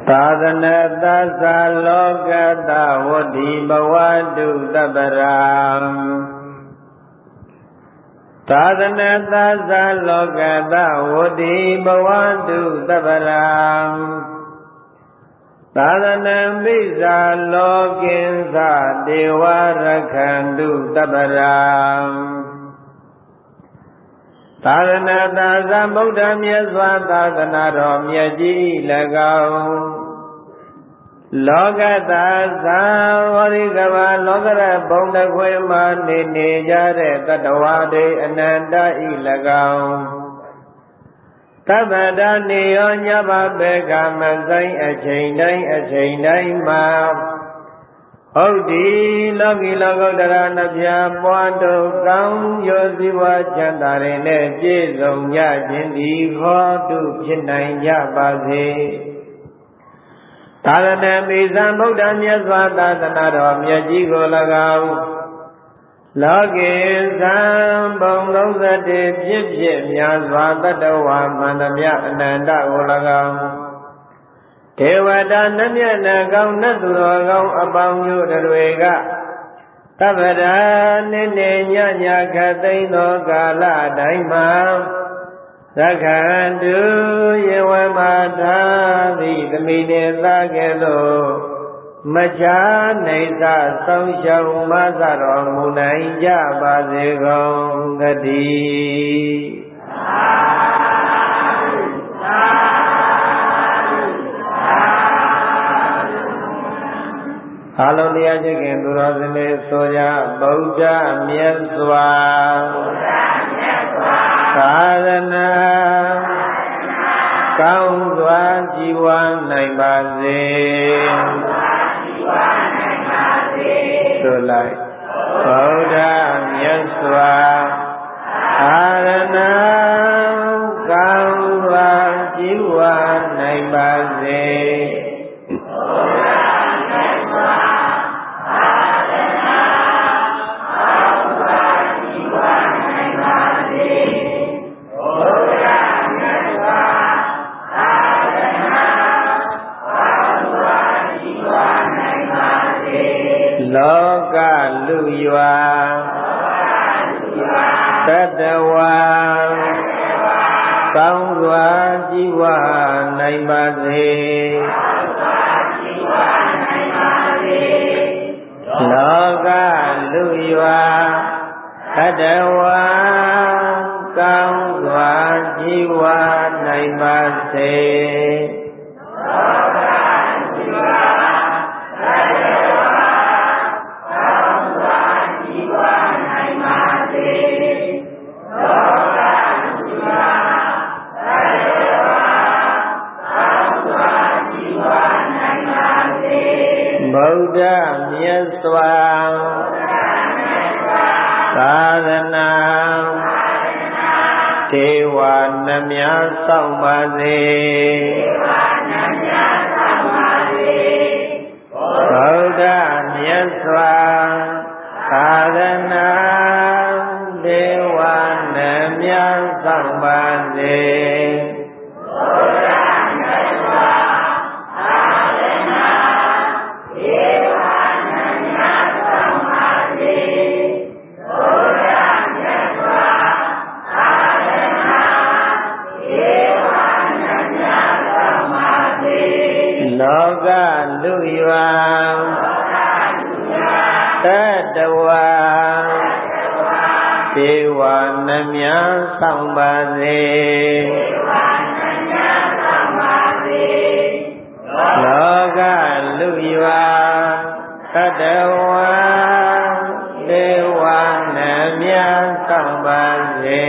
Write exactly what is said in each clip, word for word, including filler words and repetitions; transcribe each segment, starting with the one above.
သာသနာသစ္စာလောကတဝတ္တိဘဝတုတပ္ပရာသာသနာသစ္စာလောကတဝတ္တိဘဝတုတပ္ပရာသာသနာမိစ္ဆာလောကင်္စဒေဝရခန္တုတပ္ပရာသာသနာသာသဗုဒ္ဓမြတ်စွာသာသနာတော်မြတ်ကြီး၎င်းလောကသာသာဝရိကဘာလောကရဘုံတခွေမှာနေနေကြတဲ့တတဝါတွေအနန္တဤ၎င်းသဗ္ဗတနေရောညဘဘေကမဆိုင်အချိန်တိုင်းအချိန်တိုင်းမှာဟုတ်ဒီလောကီလောကုတ္တရာနှပြပွားတို့ကောင်းရောစီဝါချမ်းသာတွေနဲ့ပြည့်စုံကြခြင်းဒီခေါ်တုဖြစ်နိုင်ကြပါစေသာသနာမိစ္ဆာဗုဒ္ဓမြတ်စွာသာသနာတော်မြတ်ကြီးကို၎င်းလောကေသံဘုံလုံးသတ္တေဖြစ်ဖြစ်များစွာတတဝါမန္တမြအနန္တကို၎င်းဒေဝတာနတ်မြတ်နာကောင်းနတ်သူတော်ကောင်းအပေါင်းမျိုးတွေကသဗ္ဗရာနိနေညညခသိမ့်သောကာလတိုင်းမှာသက္ခန္တုယေဝမထာတိသမိနေသာကဲ့သို့မချာနေသာဆောင်ရှောင်မဆတော်မူနိုင်ကြပါစေကုန်သတည်းအလုံးတရားချစ်ခင်သူတော်စင်တွေဆိုကြဗုဒ္ဓမြတ်စွာသာသနာကောင်းစွာကြည်ဝနိုင်ပါစေဆိုလိုက်ဗုဒ္ဓမြတ်စွာသာသနာကောင်းစွာကြည်ဝနိုင်ပါစေလောကလူရွာတတဝါကောင်းစွာကြည်ဝနိုင်ပါစေလောကလူရွာတတဝါကောင်းစွာကြည်ဝနိုင်ပါစေဗုဒ္ဓမြတ်စွာသာသနာဒေဝနှမြဆောင်ပါစေဗုဒ္ဓမြတ်စွာသာသနာဒေဝနှမြဆောင်ပါစေလောကလူရွာတတဝါဒေဝနှမြဆောင်ပါစေလောကလူရွာတတဝါဒေဝနှမြဆောင်ပါစေ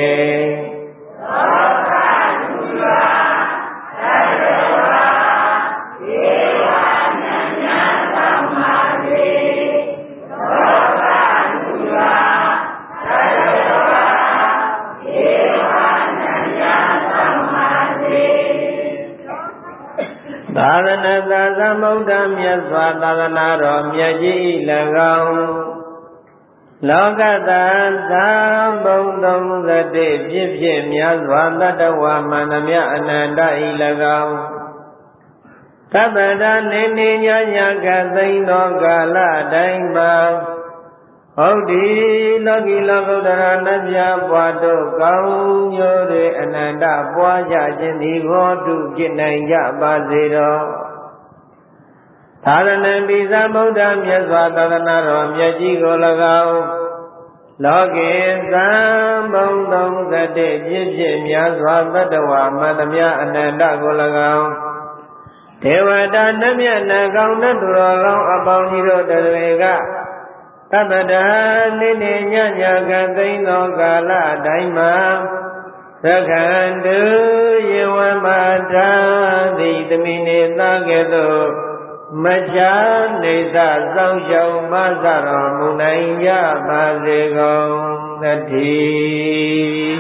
သာသနာသာသမုဒ္ဓမြတ်စွာသာသနာတော်မြတ်ကြီး၎င်းလောကသာသာဘုံသုံးသတိဖြစ်ဖြစ်များစွာတတဝါမန္တမြအနန္တဤ၎င်းသဗ္ဗတနေနေညညကသိမ့်သောကာလတိုင်းမှာဟုတ်ဒီလောကီလောကုတ္တရာနတ်ပြပွားတို့ကောင်းကျိုးတွေအနန္တပွားကြခြင်းဒီဘောတုဖြစ်နိုင်ကြပါစေတော်သာရဏံပိသဗုဒ္ဓမြတ်စွာသာသနာတော်မြတ်ကြီးကို၎င်းလောကေသံဘုံသုံးသတ္တိပြည့်ပြည့်များစွာတတ္တဝါမတ္တမြအနန္တကို၎င်းဒေဝတာနတ်မြတ်နကောင်းနဲ့သူတော်ကောင်းအပေါင်းကြီးတို့တွေကသဗ္ဗတနိနေညညကသိမ့်သောကာလတိုင်းမှာသက္ကန္တုယေဝမတာတိသမိနေသာကဲ့သို့မချာနေသစောင့်ရှောက်မဆတော်မူနိုင်ကြပါစေကုန်သတည်း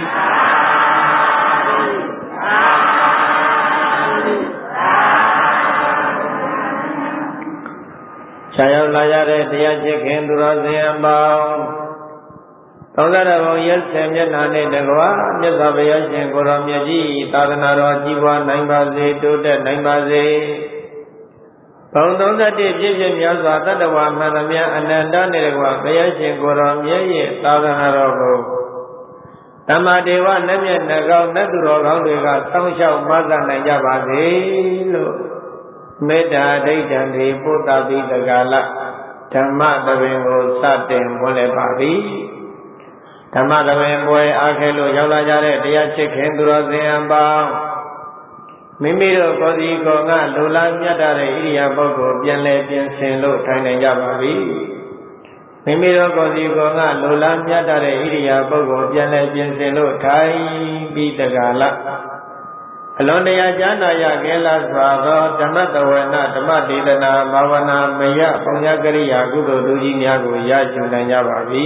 ဆာရောက်လာရတဲ့တရားချစ်ခင်သူတော်စင်အပေါင်းသောတာတော်ဘုံရက်ဆယ်မျက်နှာနဲ့တကွာမြတ်စွာဘုရားရှင်ကိုရောမြတ်ကြီးသာသနာတော်ကြီးပွားနိုင်ပါစေတိုးတက်နိုင်ပါစေဘုံသုံးသတ္တိပြည့်ပြည့်များစွာတတ္တဝါမှန်သမျှအနန္တနဲ့တကွာဘုရားရှင်ကိုရောမြတ်ရဲ့သာသနာတော်ကိုဓမ္မဒေဝနတ်မြတ်နကောင်းနတ်သူတော်ကောင်းတွေကစောင့်ရှောက်မဆနိုင်ကြပါစေလို့မေတ္တာဒိဋ္ဌံတွေပို့တာပြီးတကာလဓမ္မသဘင်ကိုစတင်ဝင်လည်ပါပြီဓမ္မသဘင်ပွဲအားခဲလို့ရောက်လာကြတဲ့တရားချစ်ခင်သူတော်စင်အပေါင်းမိမိတို့ကိုယ်စီကိုယ်ကလူလာမြတ်တဲ့ဣရိယာပုဂ္ဂိုလ်ပြန်လဲပြင်ဆင်လို့ထိုင်နိုင်ကြပါပြီမိမိတို့ကိုယ်စီကိုယ်ကလူလာမြတ်တဲ့ဣရိယာပုဂ္ဂိုလ်ပြန်လဲပြင်ဆင်လို့ထိုင်ပြီးတကာလအလွန်တရာကြားနာရခဲလာစွာသောဓမ္မတဝနာဓမ္မဒေသနာဘာဝနာမယပုံညကရိယာကုသိုလ်လူကြီးများကိုရရှိနိုင်ကြပါပြီ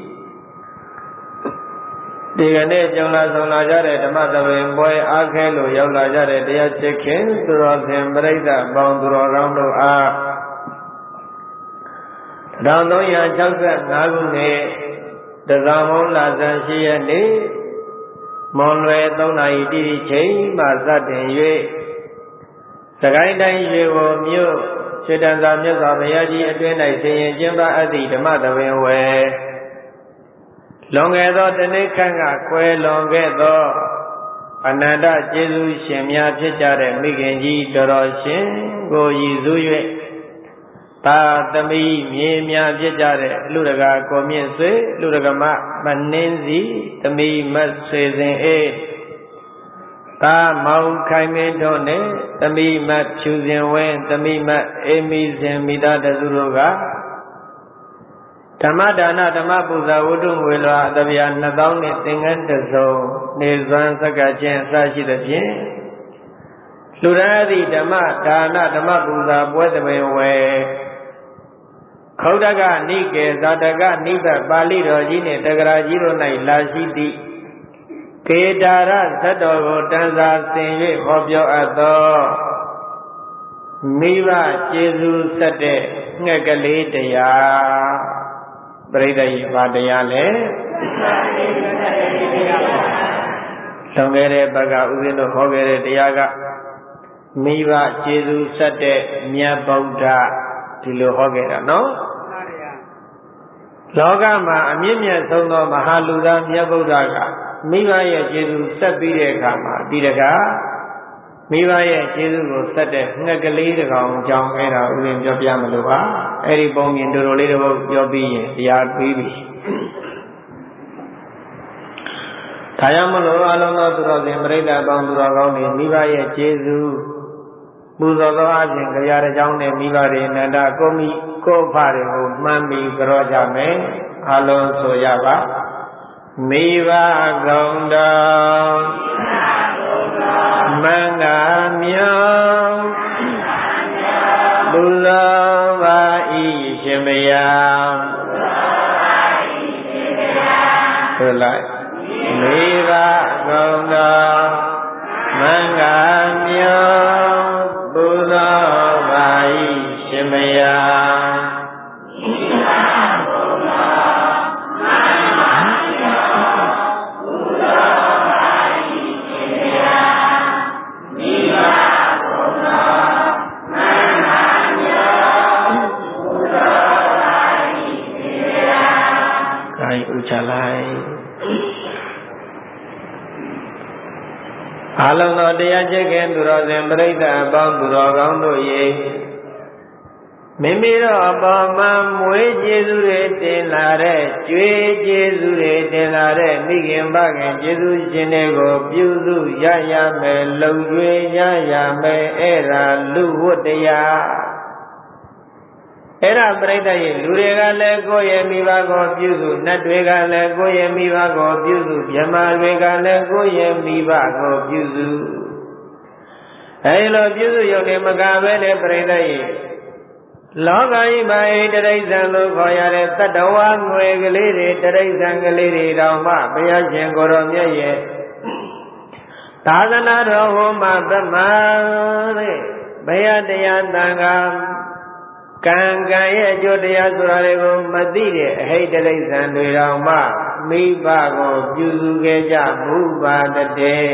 ဒီကနေ့ကြုံလာဆုံလာကြတဲ့ဓမ္မသဘင်ပွဲအားခဲလို့ရောက်လာကြတဲ့တရားချစ်ခင်သူတော်စင်ပရိသတ်ပေါင်းသူတော်ကောင်းတို့အားတစ်ထောင်သုံးရာ၆၅ခုနှစ်တဇာမုံလဇန်ရှိရက်နေ့မွန်လွယ်သုံးနာရီတိတိချိန်မှစတင်၍စကိုင်းတိုင်းရေဝမြို့ခြေတံသာမြတ်စွာဘုရားကြီးအတွင်း၌ဆင်ရင်ကျင်းပအပ်သည့်ဓမ္မသဘင်ဝယ်လွန်ခဲ့သောတနေ့ခန့်ကကွယ်လွန်ခဲ့သောအနန္တကျေးဇူးရှင်များဖြစ်ကြတဲ့မိခင်ကြီးတော်တော်ရှင်ကိုရည်စူး၍သာသမီမြေများဖြစ်ကြတဲ့လူတကာကိုမြင့်ဆွေလူတကမမနှင်းစီသမီမဆွေစဉ်အေးသာမောင်ခိုင်မင်းတို့နဲ့သမီမဖြူစဉ်ဝင်းသမီမအေမီစဉ်မိသားစုတို့ကဓမ္မဒါနဓမ္မပူဇာဝတ္ထုငွေလွှာအတဗျာနှစ်သောင်းနဲ့သင်္ကန်းတစ်စုံနေစွမ်းစက္ကချင်းအစရှိသဖြင့်လူရသည့်ဓမ္မဒါနဓမ္မပူဇာပွဲသဘင်ဝယ်ခௌဒကနိကေဇာတကနိဗ္ဗပါဠိတော်ကြီးနှင့်တဂရာကြီးတို့၌လာရှိသည့်ကေတာရဇတ်တော်ကိုတန်စာဆင်၍ဟောပြောအပ်သောမိဘကျေးဇူးဆက်တဲ့ငှက်ကလေးတရားပရိသတ်ကြီးဘာတရားလဲလွန်ခဲ့တဲ့ဘက်ကဥစဉ်တို့ဟောခဲ့တဲ့တရားကမိဘကျေးဇူးဆက်တဲ့မြတ်ဗုဒ္ဓဒီလိုဟောခဲ့တာနော်လောကမှာအမြင့်မြတ်ဆုံးသောမဟာလူသားမြတ်ဗုဒ္ဓကမိဘရဲ့ကျေးဇူးဆက်ပြီးတဲ့အခါမှာဒီတကားမိဘရဲ့ကျေးဇူးကိုဆက်တဲ့ငှက်ကလေးတစ်ကောင်ကြောင်းအဲ့ဒါဥစဉ်ပြောပြမလို့ပါအဲ့ဒီပုံမြင်တော်တော်လေးတော့ပြောပြီးရင်တရားပြီးပြီဒါကြောင့်မလို့အလုံးသောသူတော်စင်ပရိသတ်ပေါင်းသူတော်ကောင်းတွေမိဘရဲ့ကျေးဇူးပူဇော်သောအခြင်းကြရာတစ်ကြောင်းနဲ့မိဘတွေအနန္တကိုမိကိုဖတွေကိုမှန်းပြီးကြောကြမယ်အလုံးဆိုရပါမိဘကုံတော်မင်္ဂမြောင်လူလောပါဤရှင်မယဆိုလိုက်မိဘကုံတော်မင်္ဂမြောင်လူလောပါဤရှင်မယမအာလုံးသောတရားကျင့်ခင်သူတော်စင်ပရိသတ်အပေါင်းသူတော်ကောင်းတို့၏မိမိတို့အပေါ်မှာမွေးကျေးဇူးတွေတင်လာတဲ့ကြွေးကျေးဇူးတွေတင်လာတဲ့မိခင်ဖခင်ကျေးဇူးရှင်တွေကိုပြုစုရရမယ်လုံကျွေးရရမယ်အဲ့ဒါလူဝတ္တရားအဲ့ဒါပြိတ္တရဲ့လူတွေကလည်းကိုယ့်ရဲ့မိဘကိုပြုစုနတ်တွေကလည်းကိုယ့်ရဲ့မိဘကိုပြုစုမြမတွေကလည်းကိုယ့်ရဲ့မိဘကိုပြုစုအဲဒီလိုပြုစုရုံနဲ့မကဘဲနဲ့ပြိတ္တရဲ့လောကကြီးမှာတရိစ္ဆာန်လို့ခေါ်ရတဲ့တတ္တဝါငွေကလေးတွေတရိစ္ဆာန်ကလေးတွေတောင်မှဘုရားရှင်ကိုယ်တော်မြတ်ရဲ့သာသနာတော်ဟောမှာဗမာတဲ့ဘုရားတရားသံဃာကံကံရဲ့အကျိုးတရားဆိုတာတွေကိုမသိတဲ့အဟိတ်တရိစ္ဆာန်တွေတောင်မှမိဘကိုပြုစုခဲ့ကြမှုပါတဲ့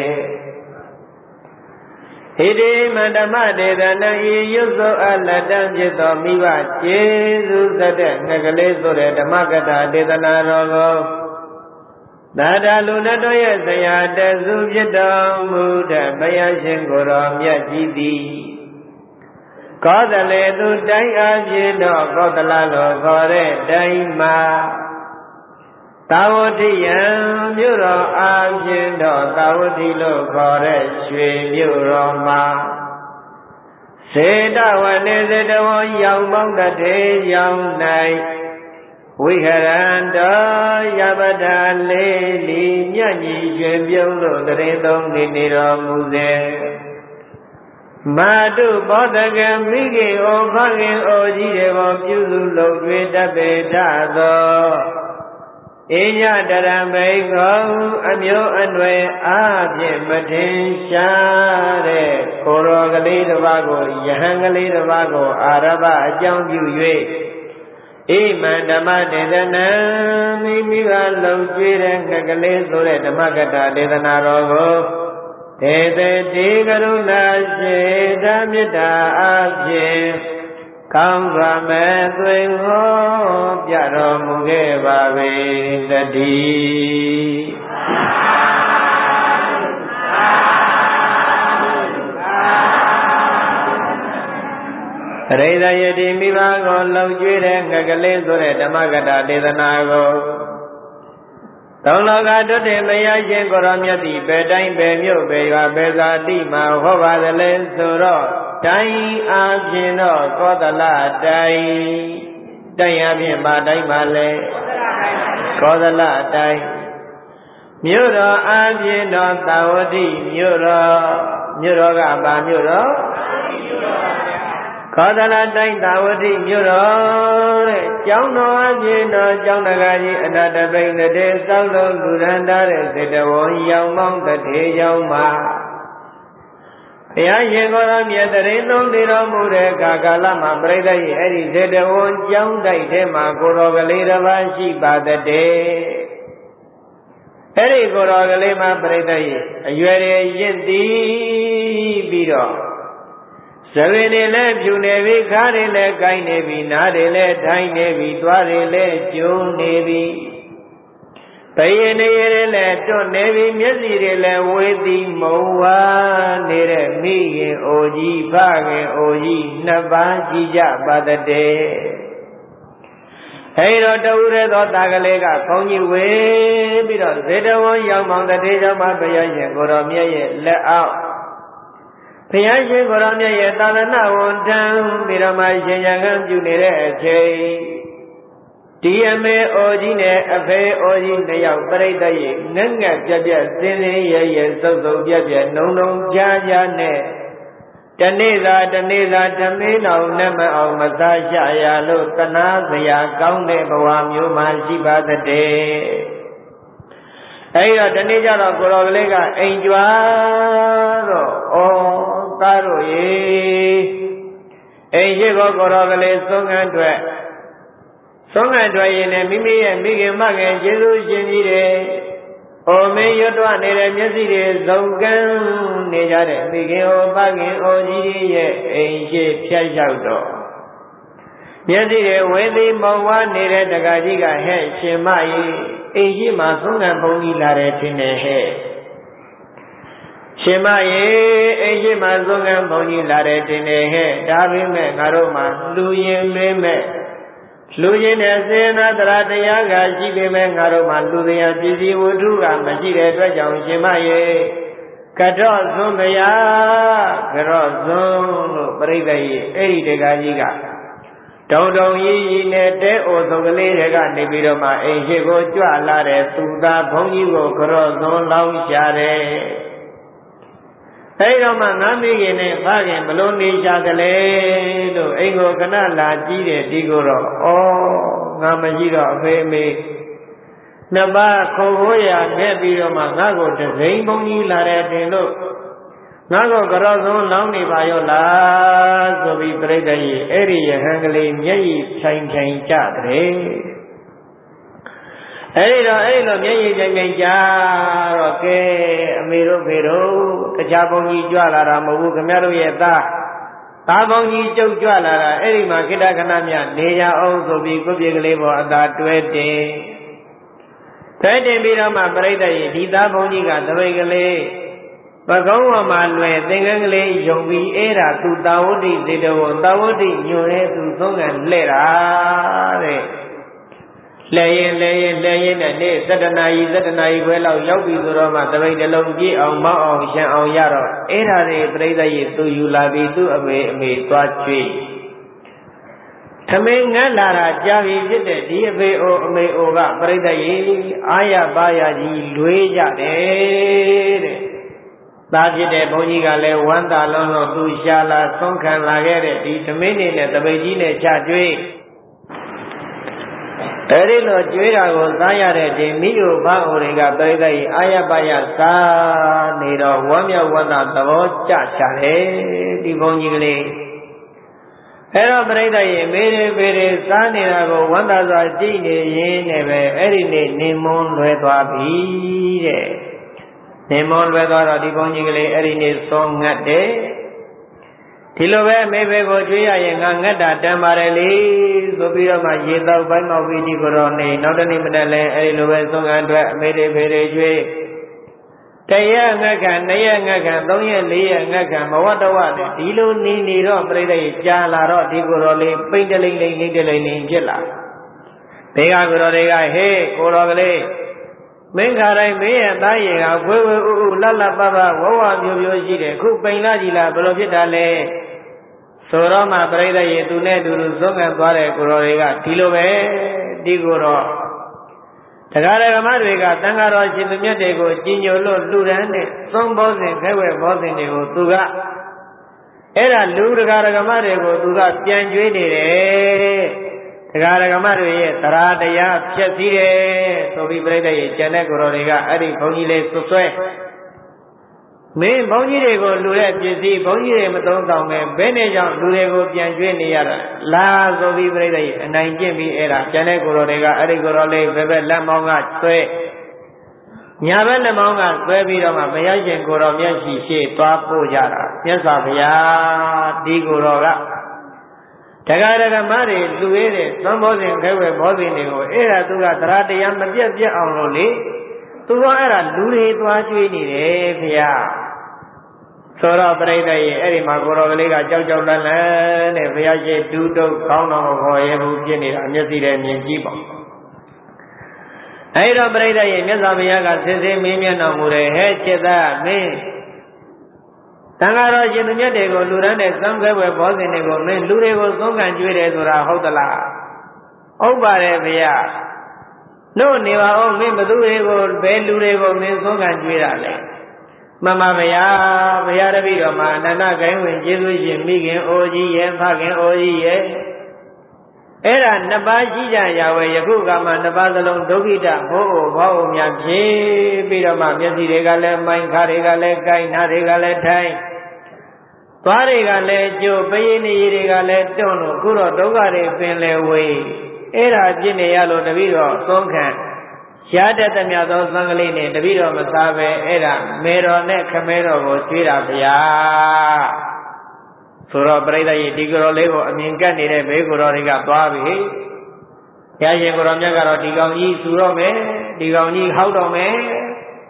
ဟိတိမန္တမဒေသနာဤရွတ်သောအလတ္တဖြစ်သောမိဘကျေးဇူးသက်တဲ့ငကလေးဆိုတဲ့ဓမ္မကထာဒေသနာတော်ကိုသာဓလူနဲ့တို့ရဲ့ဆရာတစုဖြစ်တော်မူတဲ့ဘုရားရှင်ကိုယ်တော်မြတ်ကြီးသည်ကောသလေသူတိုင်းအဖြစ်တော့ကောသလလိုခေါ်တဲ့တိုင်းမှာသာဝတိယံမြို့တော်အဖြစ်တော့သာဝတိလို့ခေါ်တဲ့ရွှေမြို့တော်မှာစေတဝနေစေတဝံရောင်ပေါင်းတထေရောင်၌ဝိဟရန္တောယပဒလေးလီမြတ်ကြီးရွှေပြုံးလို့တရင်သုံးနေနေတော်မူစေမာတုဘောဓကံမိခင်ဩဖခင်ဩကြီးတွေကိုပြုစုလုပ်ကျွေးတတ်ပေတတ်သောအိညတရံဘိကောအမျိုးအနွယ်အားဖြင့်မထင်ရှားတဲ့ကိုရောကလေးတစ်ပါးကိုယဟန်ကလေးတစ်ပါးကိုအာရဘအကြောင်းပြု၍ဣမံဓမ္မဒေသနာမိမိကလုံကျွေးတဲ့ငကလေးဆိုတဲ့ဓမ္မကထာဒေသနာတော်ကိုဒေသတိကရုဏာရှိဓမ္မေတ္တာအဖြစ်ကောင်းစွာမဲ့သွေဟောပြတော်မူခဲ့ပါပေတည်းပရိသယတိမိဘကိုလှုပ်ကြွေးတဲ့ငကလေးဆိုတဲ့ဓမ္မကထာဒေသနာကိုသုံးလောကတွတ်တဲ့မယားရှင်ကိုရောမြတ်သည်ဘယ်တိုင်းဘယ်မြို့ဘယ်ရွာဘယ်ဇာတိမှာဟောပါသလဲဆိုတော့တိုင်းအားဖြင့်တော့ကောသလတိုင်းတိုင်းအားဖြင့်ပါတိုင်းပါလဲကောသလတိုင်းမြို့တော်အားဖြင့်တော့သာဝတိမြို့တော်မြို့တော်ကပါမြို့တော်ကောသလတိုင်းသာဝတိမြို့တော်တဲ့ကျောင်းတော်အပြင်တော်ကျောင်းတကာကြီးအနာတပိန်တဲ့သောက်လုံးလူရန်တာတဲ့စေတဝံရောင်မောင်းတထေရောင်မှာဘုရားရှင်ကိုယ်တော်မြတ်တရင်သုံးတည်တော်မူတဲ့အခါကာလမှာပြိဿရဲ့အဲ့ဒီစေတဝံကျောင်းတိုက်ထဲမှာကိုတော်ကလေးတစ်ပါးရှိပါတဲ့အဲ့ဒီကိုတော်ကလေးမှာပြိဿရဲ့အရွယ်ရရင့်တည်ပြီးတော့ဇဝေတွေလည်းဖြူနေပြီခါးတွေလည်းကိုင်းနေပြီနားတွေလည်းထိုင်းနေပြီသွားတွေလည်းကျုံနေပြီပယင်းနေရလည်းတွတ်နေပြီမျက်စိတွေလည်းဝေးသည်မုံဝါနေတဲ့မိခင်အိုကြီးဖခင်အိုကြီးနှစ်ပါးကြည်ကြပါတဲ့အဲဒါတူရဲသောတာကလေးကခေါင်းကြီးဝေးပြီးတော့ဇေတဝံရောက်မောင်တည်းကြောင့်မှဘုရားရှင်ကိုတော်မြတ်ရဲ့လက်အောက်ဘုရားရှင်ကိုရောမြတ်ရဲ့သာသနာဝန်ထမ်းပြီးတော့မှရှင်ရဟန်းပြုနေတဲ့အချိန်ဒီအမေအိုကြီးနဲ့အဖေအိုကြီးနှစ်ယောက်ပြိတ္တရဲ့ငက်ငက်ပြက်ပြက်စင်းစင်းရဲရဲစုပ်စုပ်ပြက်ပြက်နှုံနှုံကြားကြားနဲ့တနေ့သာတနေ့သာဓမင်းအောင်နဲ့မအောင်မစားရရလို့တနာစရာကောင်းတဲ့ဘဝမျိုးမှရှိပါတဲ့အဲဒီတော့တနေ့ကျတော့ကိုတော်ကလေးကအိမ်ကြွားတော့ဩသားတို့ရေအိမ်ရှိကိုကိုတော်ကလေးသုံးငန်းအတွက်သုံးငန်းအတွက်ရင်လည်းမိမိရဲ့မိခင်မခင်ကျေးဇူးရှင်ကြီးတွေအိုမင်းရွတ်တွနေတဲ့မျက်စိတွေဇုံကန်းနေကြတဲ့မိခင်အိုပခင်အိုကြီးရဲ့အိမ်ရှိဖြတ်ရောက်တော့မျက်စိတွေဝေသည်မောင်ဝါနေတဲ့တက္ကကြီးကဟဲ့ရှင်မကြီးအိမ်ရှိမှာသုံးငံဘုံကြီးလာတယ်ထင်တယ်ဟဲ့ရှင်မရေအိမ်ရှိမှသုံးကံဘုံကြီးလာတဲ့တင်နေဟဲ့ဒါပေမဲ့ငါတို့မှလူရင်မင်းမဲ့လူရင်တဲ့စေနာတရားတရားကရှိပေမဲ့ငါတို့မှလူတရားပစ္စည်းဝတ္ထုကမရှိတဲ့အတွက်ကြောင့်ရှင်မရေကတော့သွန်မရကတော့သွန်လို့ပြိဿကြီးအဲ့ဒီတကားကြီးကတုံတုံကြီးကြီးနဲ့တဲအိုသုံးကလေးတွေကနေပြီးတော့မှအိမ်ရှိကိုကြွလာတဲ့သူသားဘုန်းကြီးကိုကတော့သွန်လောင်းရှာတယ်အဲ့တော့မှငါမိခင်နဲ့ဖခင်ဘလို့နေကြကလေးလို့အိမ်ကိုခဏလာကြည့်တယ်ဒီကိုတော့ဩငါမရှိတော့အဖေအမေနှစ်ပါးခုံဟိုးရခဲ့ပြီးတော့မှငါ့ကိုတစိမ့်ဘုံကြီးလာတဲ့တင်လို့ငါ့ကိုကြောက်ဆုံးလောင်းနေပါရောလားဆိုပြီးပြိတ္တကြီးအဲ့ဒီရဟန်းကလေးမျက်ရည်ဖြိုင်ဖြိုင်ကြတယ်အဲ့ဒီတော့အဲ့လိုမျက်ရည်ဖြိုင်ဖြိုင်ကြတော့ကဲအမေတို့ဖေတို့တရားဘုံကြီးကြွလာတာမဟုတ်ဘူးခင်ဗျားတို့ရဲ့သားသားဘုံကြီးကျုပ်ကြွလာတာအဲ့ဒီမှာခိတ္တခဏမြနေကြအောင်ဆိုပြီးကိုပြေကလေးပေါ်အသာတွဲတင်တွဲတင်ပြီးတော့မှပြိတ္တကြီးဒီသားဘုံကြီးကတပိတ်ကလေးပကုံးဝမှာလွယ်သင်္ကန်းကလေးယုံပြီးအဲ့ဒါသူတာဝတိစေတဝတာဝတိညွန်တဲ့သူသုံးကလှဲ့တာတဲ့လှဲ့ရင်လှဲ့ရင်လှဲ့ရင်နဲ့နေ့သတ္တနာယီသတ္တနာယီခွဲလောက်ရောက်ပြီဆိုတော့မှတပိတ်တစ်လုံးပြည့်အောင်မောက်အောင်ရှမ်းအောင်ရတော့အဲ့ဒါတွေပြိတ္တကြီးသူယူလာပြီးသူ့အမေအမေသွားကျွေးသမင်းငတ်လာတာကြာပြီဖြစ်တဲ့ဒီအဖေအိုအမေအိုကပြိတ္တကြီးအာရပါရကြီးလွေးကြတယ်တဲ့သားဖြစ်တဲ့ဘုန်းကြီးကလည်းဝမ်းသာလုံးလုံးသူရှာလာဆုံးခံလာခဲ့တဲ့ဒီသမင်းနေနဲ့တပိတ်ကြီးနဲ့ချကျွေးအဲဒီလိုကျွေးတာကိုစားရတဲ့ဒီမိယိုဘအိုတွေကပြိတ္တကြီးအာရပါရစားနေတော့ဝမ်းမြောက်ဝမ်းသာသဘောကျချတယ်ဒီဘုန်းကြီးကလေးအဲ့တော့ပြိတ္တကြီးမေးတယ်မေးတယ်စားနေတာကိုဝမ်းသာစွာကြည့်နေရင်းနဲ့ပဲအဲ့ဒီနေ့နေမွန်းလွယ်သွားပြီတဲ့နေမွန်းလွယ်သွားတော့ဒီဘုန်းကြီးကလေးအဲ့ဒီနေ့စောငတ်တယ်ဒီလိုပဲမေဘေကိုကျွေးရရင်ငါငတ်တာတန်ပါတယ်လေဆိုပြီးတော့မှရေတော့ပိုင်းမောက်ပြီးဒီကိုတော့နေနောက်တနေ့မတက်လဲအဲ့ဒီလိုပဲစောငတ်အတွက်အမေတွေဖေတွေကျွေးတရက်ငတ်ခံနှစ်ရက်ငတ်ခံသုံးရက်လေးရက်ငတ်ခံဘဝတဝနဲ့ဒီလိုနေနေတော့ပြိတ္တကြီးကြာလာတော့ဒီကိုတော့လေးပိမ့်တလိမ့်လိမ့်နေတလိမ့်လိမ့်ဖြစ်လာဘေးကကိုတော်တွေကဟေးကိုတော်ကလေးမင်းခါတိုင်းမင်းရဲ့သားရင်ကဝေဝေဥဥလလပပဝဝမျိုးမျိုးရှိတယ်ခုပိန်လာကြီးလားဘယ်လိုဖြစ်တာလဲဆိုတော့မှပြိတ္တရေသူနဲ့သူလူသုံးငံသွားတဲ့ကိုတော်တွေကဒီလိုပဲဒီကိုတော့တရားဓမ္မတွေကတန်ဃာတော်ရှင်သူမြတ်တွေကိုကြီးညိုလို့လူရန်နဲ့သုံးဘောစဉ်ခဲဝဲဘောစဉ်တွေကိုသူကအဲ့ဒါလူတရားဓမ္မတွေကိုသူကပြန်ကျွေးနေတယ်တရားဓမ္မတွေရဲ့တရားတရားဖြည့်စည်းတယ်ဆိုပြီးပြိတ္တရေကျန်တဲ့ကိုတော်တွေကအဲ့ဒီဘုန်းကြီးလေးဆွဆွဲမင်းဘုန်းကြီးတွေကိုလူတဲ့ပစ္စည်းဘုန်းကြီးတွေမသုံးဆောင်ပဲဘယ်နဲ့ကြောင့်လူတွေကိုပြန်ကျွေးနေရတာလာဆိုပြီးပြိတ္တရေအနိုင်ကျင့်ပြီးအဲ့ဒါကျန်တဲ့ကိုတော်တွေကအဲ့ဒီကိုတော်လေးဘယ်ဘက်လက်မောင်းကဆွဲညာဘက်လက်မောင်းကဆွဲပြီးတော့မှဘုရားရှင်ကိုတော်မျက်ရှိရှေ့သွားပို့ကြတာမြတ်စွာဘုရားဒီကိုတော်ကတရားဓမ္မတွေလူရတဲ့သုံးဘောစဉ်ခဲဝဲဘောစဉ်တွေကိုအဲ့ဒါသူကတရားတရားမပြတ်ပြတ်အောင်လို့လေသူကအဲ့ဒါလူတွေသွားကျွေးနေတယ်ဖေဟာဆိုတော့ပြိတ္တရဲ့အဲ့ဒီမှာကိုတော်ကလေးကကြောက်ကြောက်လန့်လန့်နဲ့ဘုရားရှိဒုတုတ်ခေါင်းတော်ကိုခေါ်ရဲဘူးဖြစ်နေတာမျက်စိနဲ့မြင်ကြည့်ပါအဲ့တော့ပြိတ္တရဲ့မြတ်စွာဘုရားကစစ်စစ်မင်းမျက်နှာမူတယ်ဟဲ့จิตသားမင်းတန်ဃာတော်ရှင်သူမြတ်တွေကိုလူရန်တဲ့သံခဲဝဲဘောဇင်တွေကိုမင်းလူတွေကိုသုံးခံကျွေးတယ်ဆိုတာဟုတ်သလားဟုတ်ပါတယ်ဗျာလို့နေပါဦးမင်းဘသူတွေကိုဘယ်လူတွေကိုမင်းသုံးခံကျွေးတာလဲမှန်ပါဗျာဘုရားတပည့်တော်မှာအနန္တဂိုင်းဝင်ကျေးဇူးရှင်မိခင်အိုကြီးရဲ့ဖခင်အိုကြီးရဲ့အဲ့ဒါနှစ်ပါးရှိကြရဝဲယခုကမှနှစ်ပါးစလုံးဒုက္ခိတဘိုးအိုဘောအိုများဖြစ်ပြီးတော့မှမျက်စိတွေကလည်းမိုင်းခါတွေကလည်းကိုင်းနာတွေကလည်းထိုင်းသွားတွေကလည်းကြိုပရိနေရီတွေကလည်းတွန့်လို့အခုတော့ဒုက္ခတွေပင်လဲဝေးအဲ့ဒါဖြစ်နေရလို့တပည့်တော်သုံးခံရတတ်သမျှသောသံဃာလေးနဲ့တပည့်တော်မစားပဲအဲ့ဒါမေတော်နဲ့ခမဲတော်ကိုကျွေးတာဗျာဆိုတော့ပြိတ္တကြီးဒီကိုယ်တော်လေးကိုအမြင်ကပ်နေတဲ့ဘေးကိုယ်တော်တွေကသွားပြီရရှင်ကိုယ်တော်မြတ်ကတော့ဒီကောင်ကြီးသူတော့မယ်ဒီကောင်ကြီးဟောက်တော့မယ်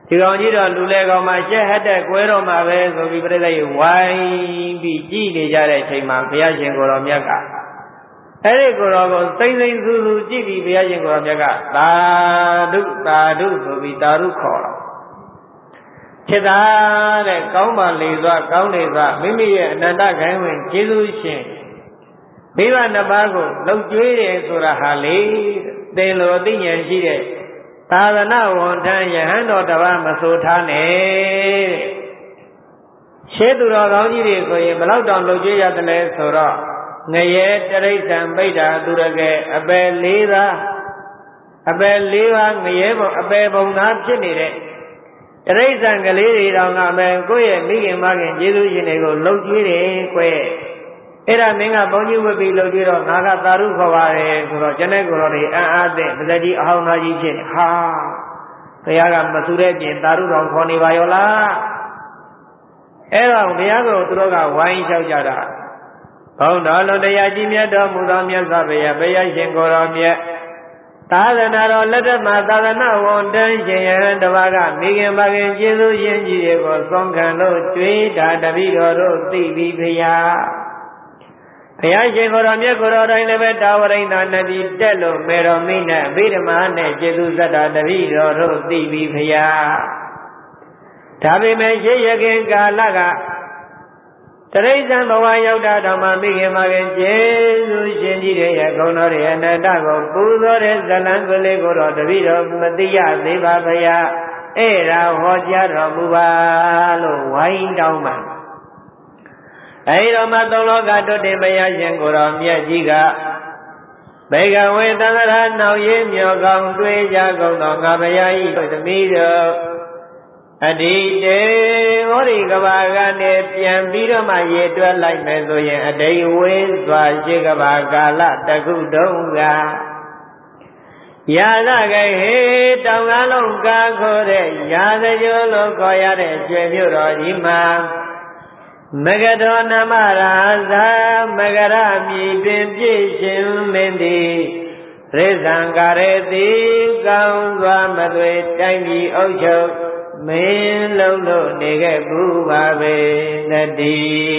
ဒီကောင်ကြီးတော့လူလေကောင်မှရှက်ဟတ်တဲ့ကွဲတော်မှာပဲဆိုပြီးပြိဿရေဝိုင်းပြီးကြည်နေကြတဲ့အချိန်မှာဘုရားရှင်ကိုယ်တော်မြတ်ကအဲ့ဒီကိုယ်တော်ကိုစိမ့်စိမ့်စူးစူးကြည့်ပြီးဘုရားရှင်ကိုယ်တော်မြတ်ကသာဓုသာဓုဆိုပြီးသာဓုခေါ်တော့ဖြစ်တာတဲ့ကောင်းပါလေစွာကောင်းလေစွာမိမိရဲ့အနန္တခိုင်းဝင်ကျေးဇူးရှင်မိဘနှစ်ပါးကိုလှုပ်ကြွေးတယ်ဆိုတာဟာလေသင်လိုအသိဉာဏ်ရှိတဲ့သာသနာဝန်ထမ်းယဟန်တော်တစ်ပါးမဆိုထားနဲ့ရှေးသူတော်ကောင်းကြီးတွေဆိုရင်ဘယ်လောက်တောင်လှုပ်ကြွေးရတယ်လဲဆိုတော့ငရဲတရိစ္ဆာန်ပိဋ္ဌာသူရကဲအပယ်လေးပါးအပယ်လေးပါးငရဲဘုံအပယ်ဘုံသားဖြစ်နေတဲ့တရိစ္ဆာန်ကလေးတွေတောင်ကမယ်ကိုယ့်ရဲ့မိခင်မခင်ကျေးဇူးရှင်တွေကိုလှုပ်ကြွေးတယ်ကွယ်အဲ့ဒါမင်းကဘုန်းကြီးဝတ်ပြီးလှုပ်ကြွေးတော့ငါကသာဓုခေါ်ပါတယ်ဆိုတော့ကျွန်တဲ့ကိုယ်တော်တွေအံ့အားသင့်ပါဇက်ကြီးအဟောင်းသားကြီးဖြစ်နေဟာဘုရားကမဆူတဲ့ပြင်သာဓုတော်ခေါ်နေပါရောလားအဲ့တော့ဘုရားကိုသူတို့ကဝိုင်းလျှောက်ကြတာဘုန်းတော်လုံးတရားကြီးမြတ်တော်မူသောမြတ်စွာဘုရားဘုရားရှင်ကိုယ်တော်မြတ်သာသနာတော်လက်ထက်မှာသာသနာဝန်တန်းရှင်ယဟန်တစ်ပါးကမိခင်မခင်ကျေးဇူးရှင်ကြီးတွေကိုဆုံးခံလို့တွေ့တာတပည့်တော်တို့သိပြီဘုရားဘုရားရှင်ကိုယ်တော်မြတ်ကိုယ်တော်တိုင်းလည်းပဲတာဝရိန္ဒာနတိတက်လို့မေတော်မိနဲ့အဘိဓမ္မာနဲ့ကျေးဇူးဇတ္တတပည့်တော်တို့သိပြီဘုရားဒါပေမဲ့ရှေးရခင်ကာလကတရိစ္ဆာန်ဘဝရောက်တာတောင်မှမိခင်မခင်ကျေးဇူးရှင်ကြီးတွေရဲ့ဂုဏ်တော်တွေအနတ္တကိုပူဇော်တဲ့ဇလံကလေးကိုတော့တပည့်တော်မသိရသေးပါဗျာအဲ့ဒါဟောကြားတော်မူပါလို့ဝိုင်းတောင်းပါအဲ့တော့မှသုံးလောကတွတ်တင်ဘုရားရှင်ကိုတော်မြတ်ကြီးကဘေကဝေသံဃာနောက်ရင်းမြော်ကောင်းတွေးကြကုန်သောငါဘုရားဤသမီးတော်အတိတေဟောဒီကဘာကနေပြန်ပြီးတော့မှရေတွက်လိုက်မယ်ဆိုရင်အတိဝေးစွာရှိကဘာကာလတကုတုံးကရာဇဂဟေတောင်ကားလုံးကားခိုးတဲ့ရာဇဂိုလို့ခေါ်ရတဲ့ကျွေမြို့တော်ကြီးမှာမဂဒေါနမရာဇာမဂရမြည်ပင်ပြည့်ရှင်မင်းသည်ရိဇံကာရေတိကောင်းစွာမသွေတိုင်းပြည်အုပ်ချုပ်မင်းလုံးလို့နေခဲ့ဘူးပါပဲတတိ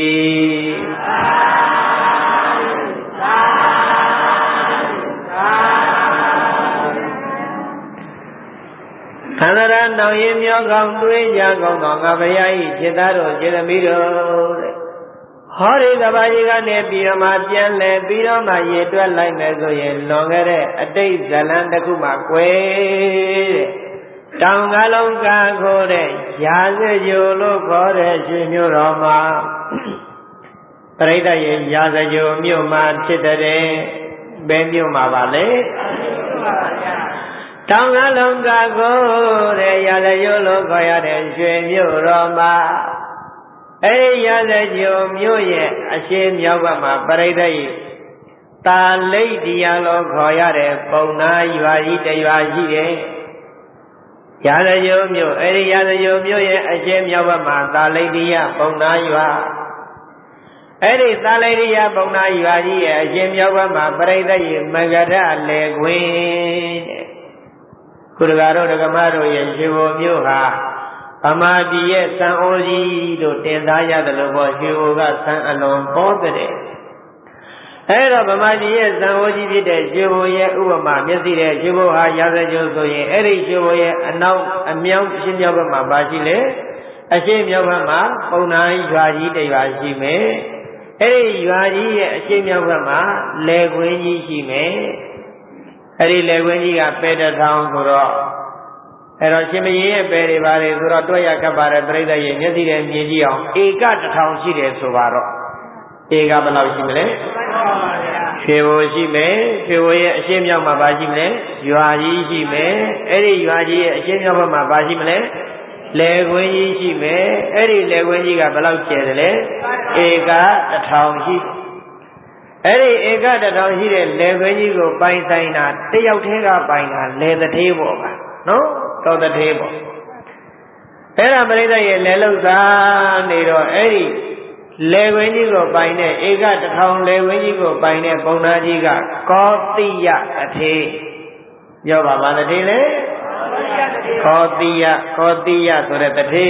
ခန္ဓာရနောင်ရင်မြောကောင်းတွေးကြကောင်းသောငါဘုရား၏จิตသားတို့စေသမီးတို့တဲ့ဟောဒီကဘာကြီးကနေပြီးတော့မှပြန်လဲပြီးတော့မှရေတွက်လိုက်မယ်ဆိုရင်လွန်ခဲ့တဲ့အတိတ်ဇလံတစ်ခုမှကွယ်တဲ့တောင်ကလုံးကားခိုးတဲ့ရာဇဂိုလို့ခေါ်တဲ့ရှင်မြို့တော်မှာပရိသတ်ရဲ့ရာဇဂိုမြို့မှာဖြစ်တဲ့ဘယ်မြို့မှာပါလဲတောင်ကလုံးကားခိုးတဲ့ရာဇဂိုလို့ခေါ်ရတဲ့ရှင်မြို့တော်မှာအဲဒီရာဇဂိုမြို့ရဲ့အရှေ့မြောက်ဘက်မှာပရိသတ်ရဲ့တာလိတ်တရားလို့ခေါ်ရတဲ့ပုံနာရွာကြီးတစ်ရွာရှိတယ်ရာဇဂိုမြို့အဲဒီရာဇဂိုမြို့ရဲ့အရှေ့မြောက်ဘက်မှာသာလိတ္တိယပုံနာရွာအဲဒီသာလိတ္တိယပုံနာရွာကြီးရဲ့အရှေ့မြောက်ဘက်မှာပရိသတ်ရဲ့မဂရလေခွင်တဲ့ကုရဂါတို့ဒကမတို့ရဲ့ရှင်ဘုံမြို့ဟာဗမာပြည်ရဲ့စံအိုကြီးတို့တင်စားရတယ်လို့ပေါ့ရှင်ဘုံကစံအလွန်ပေါ်တဲ့အဲဒါဗမာပြည်ရဲ့ဇံဝကြီးဖြစ်တဲ့ရွှေဘိုရဲ့ဥပမာမျက်စိတဲ့ရွှေဘိုဟာရာဇဂိုဆိုရင်အဲ့ဒီရွှေဘိုရဲ့အနောက်အမြောက်ရှင်းမြောက်ဘက်မှာပါရှိလေအရှေ့မြောက်ဘက်မှာပုံနာရွာကြီးတစ်ရွာရှိမယ်အဲ့ဒီရွာကြီးရဲ့အရှေ့မြောက်ဘက်မှာလယ်ကွင်းကြီးရှိမယ်အဲ့ဒီလယ်ကွင်းကြီးကပဲတထောင်ဆိုတော့အဲ့တော့ရှင်မကြီးရဲ့ပဲတွေပါတယ်ဆိုတော့တွက်ရကပ်ပါတယ်ပြိဿရဲ့မျက်စိနဲ့မြင်ကြည့်အောင်ဧကတစ်ထောင်ရှိတယ်ဆိုပါတော့ဧကဘယ်လောက်ရှိမလဲရွှေဘိုရှိမယ်ရွှေဘိုရဲ့အရှင်းမြောက်မှာပါရှိမလဲရွာကြီးရှိမယ်အဲ့ဒီရွာကြီးရဲ့အရှင်းမြောက်ဘက်မှာပါရှိမလဲလယ်ကွင်းကြီးရှိမယ်အဲ့ဒီလယ်ကွင်းကြီးကဘယ်လောက်ကျယ်တယ်လဲဧကတစ်ထောင်ရှိအဲ့ဒီဧကတစ်ထောင်ရှိတဲ့လယ်ကွင်းကြီးကိုပိုင်ဆိုင်တာတယောက်တည်းကပိုင်တာလယ်တစ်ထေးပေါ့ကနော်တော်တစ်ထေးပေါ့အဲ့ဒါပရိသတ်ရဲ့လယ်လောက်သားနေတော့အဲ့ဒီလေဝင်းကြီးကိုပိုင်တဲ့ဧကတစ်ထောင်လေဝင်းကြီးကိုပိုင်တဲ့ပုံနာကြီးကကောတိယအထေပြောပါပါတည်းလေခောတိယခောတိယဆိုတဲ့တတိ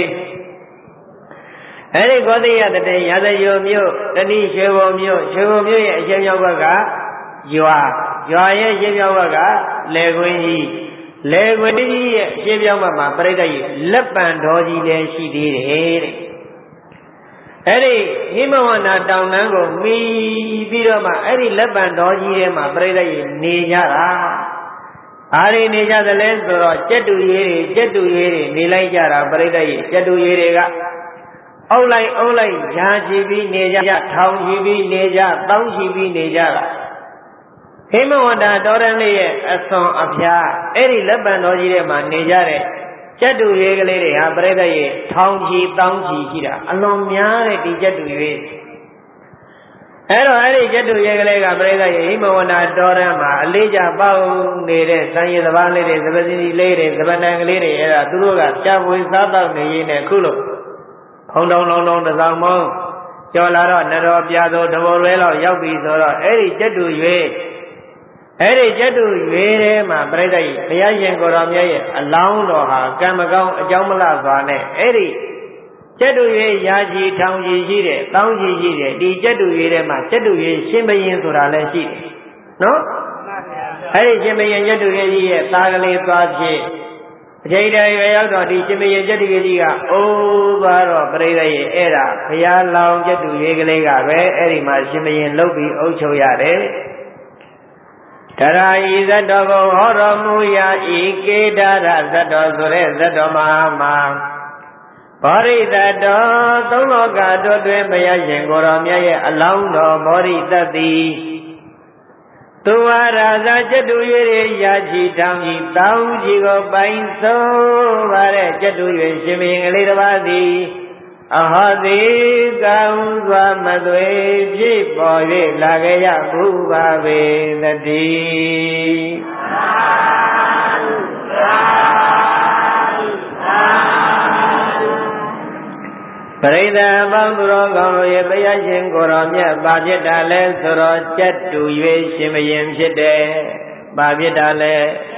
အဲဒီခောတိယတတိရာဇယိုမြို့တတိရွှေဘုံမြို့ရွှေဘုံမြို့ရဲ့အရှေ့မြောက်ဘက်ကရွာရွာရဲ့အရှေ့မြောက်ဘက်ကလေကွင်းကြီးလေကွင်းကြီးရဲ့အရှေ့မြောက်ဘက်မှာပြိဿကြီးလက်ပံတော်ကြီးလည်းရှိသေးတယ်တဲ့အဲ့ဒီဟိမဝန္တာတောင်တန်းကိုမီးပြီးတော့မှအဲ့ဒီလက်ပံတော်ကြီးထဲမှာပြိဿကြီးနေကြတာအားရနေကြသလဲဆိုတော့ကျက်တူရေးတွေကျက်တူရေးတွေနေလိုက်ကြတာပြိဿကြီးကျက်တူရေးတွေကအုပ်လိုက်အုပ်လိုက်ညာချီပြီးနေကြထောင်ချီပြီးနေကြတောင်းချီပြီးနေကြတာဟိမဝန္တာတော်ရန်လေးရဲ့အစွန်အဖျားအဲ့ဒီလက်ပံတော်ကြီးထဲမှာနေကြတဲ့ကျက်တူရွေးကလေးတွေဟာပြိဿရဲ့ထောင်ချီတောင်းချီရှိတာအလွန်များတဲ့ဒီကျက်တူရွေးအဲ့တော့အဲ့ဒီကျက်တူရွေးကလေးကပြိဿရဲ့ဟိမဝန္တာတော်ရန်မှာအလေးကြပေါက်နေတဲ့စံရည်သဘာလေးတွေသပစီလေးတွေသပတန်ကလေးတွေအဲ့ဒါသူတို့ကရှားပွေစားတော့နေရင်းနဲ့ခုလိုဖုံတုံလုံးလုံးတစ်စောင်းမုံကျော်လာတော့နတော်ပြသောတဘောလွဲလောက်ရောက်ပြီဆိုတော့အဲ့ဒီကျက်တူရွေးအဲ့ဒီကျက်တူရွေးထဲမှာပြိဿကြီးဘုရားရှင်ကိုယ်တော်မြတ်ရဲ့အလောင်းတော်ဟာကံမကောင်းအကြောင်းမလှစွာနဲ့အဲ့ဒီကျက်တူရွေးရာကြီးထောင်ကြီးရှိတဲ့တောင်းကြီးရှိတဲ့ဒီကျက်တူရွေးထဲမှာကျက်တူရွေးရှင်ဘရင်ဆိုတာလည်းရှိတယ်နော်အဲ့ဒီရှင်ဘရင်ကျက်တူရွေးကြီးရဲ့သားကလေးသွားဖြစ်အချိန်တည်းရွယ်ရောက်တော့ဒီရှင်ဘရင်ကျက်တူရွေးကြီးကအိုးသွားတော့ပြိဿရဲ့အဲ့ဒါဘုရားလောင်းကျက်တူရွေးကလေးကပဲအဲ့ဒီမှာရှင်ဘရင်လှုပ်ပြီးအုပ်ချုပ်ရတယ်တရာဤဇတ်တော်ကိုဟောတော်မူရာဤကေဒါရဇတ်တော်ဆိုတဲ့ဇတ်တော်မဟာမှာဘောရိတတော်သုံးလောကတို့တွင်ဘုရားရှင်ကိုယ်တော်မြတ်ရဲ့အလောင်းတော်ဘောရိတတိသူဝါရာဇာကျက်တူ၍ရာချီထောင်ကြီးတောင်းကြီးကိုပိုင်ဆုံးပါတဲ့ကျက်တူ၍ရှင်ဘုရင်ကလေးတစ်ပါးသည်အဟောတိကံစွာမသွေဖြစ်ပေါ်၍လာခဲ့ရဘူးပါပေသတည်းပရိသတ်အပေါင်းသူတော်ကောင်းတို့ရဲ့ဘုရားရှင်ကိုယ်တော်မြတ်ဘာဖြစ်တာလဲဆိုတော့ကျက်တူ၍ရှင်ဘုရင်ဖြစ်တယ်ဘာဖြစ်တာလဲ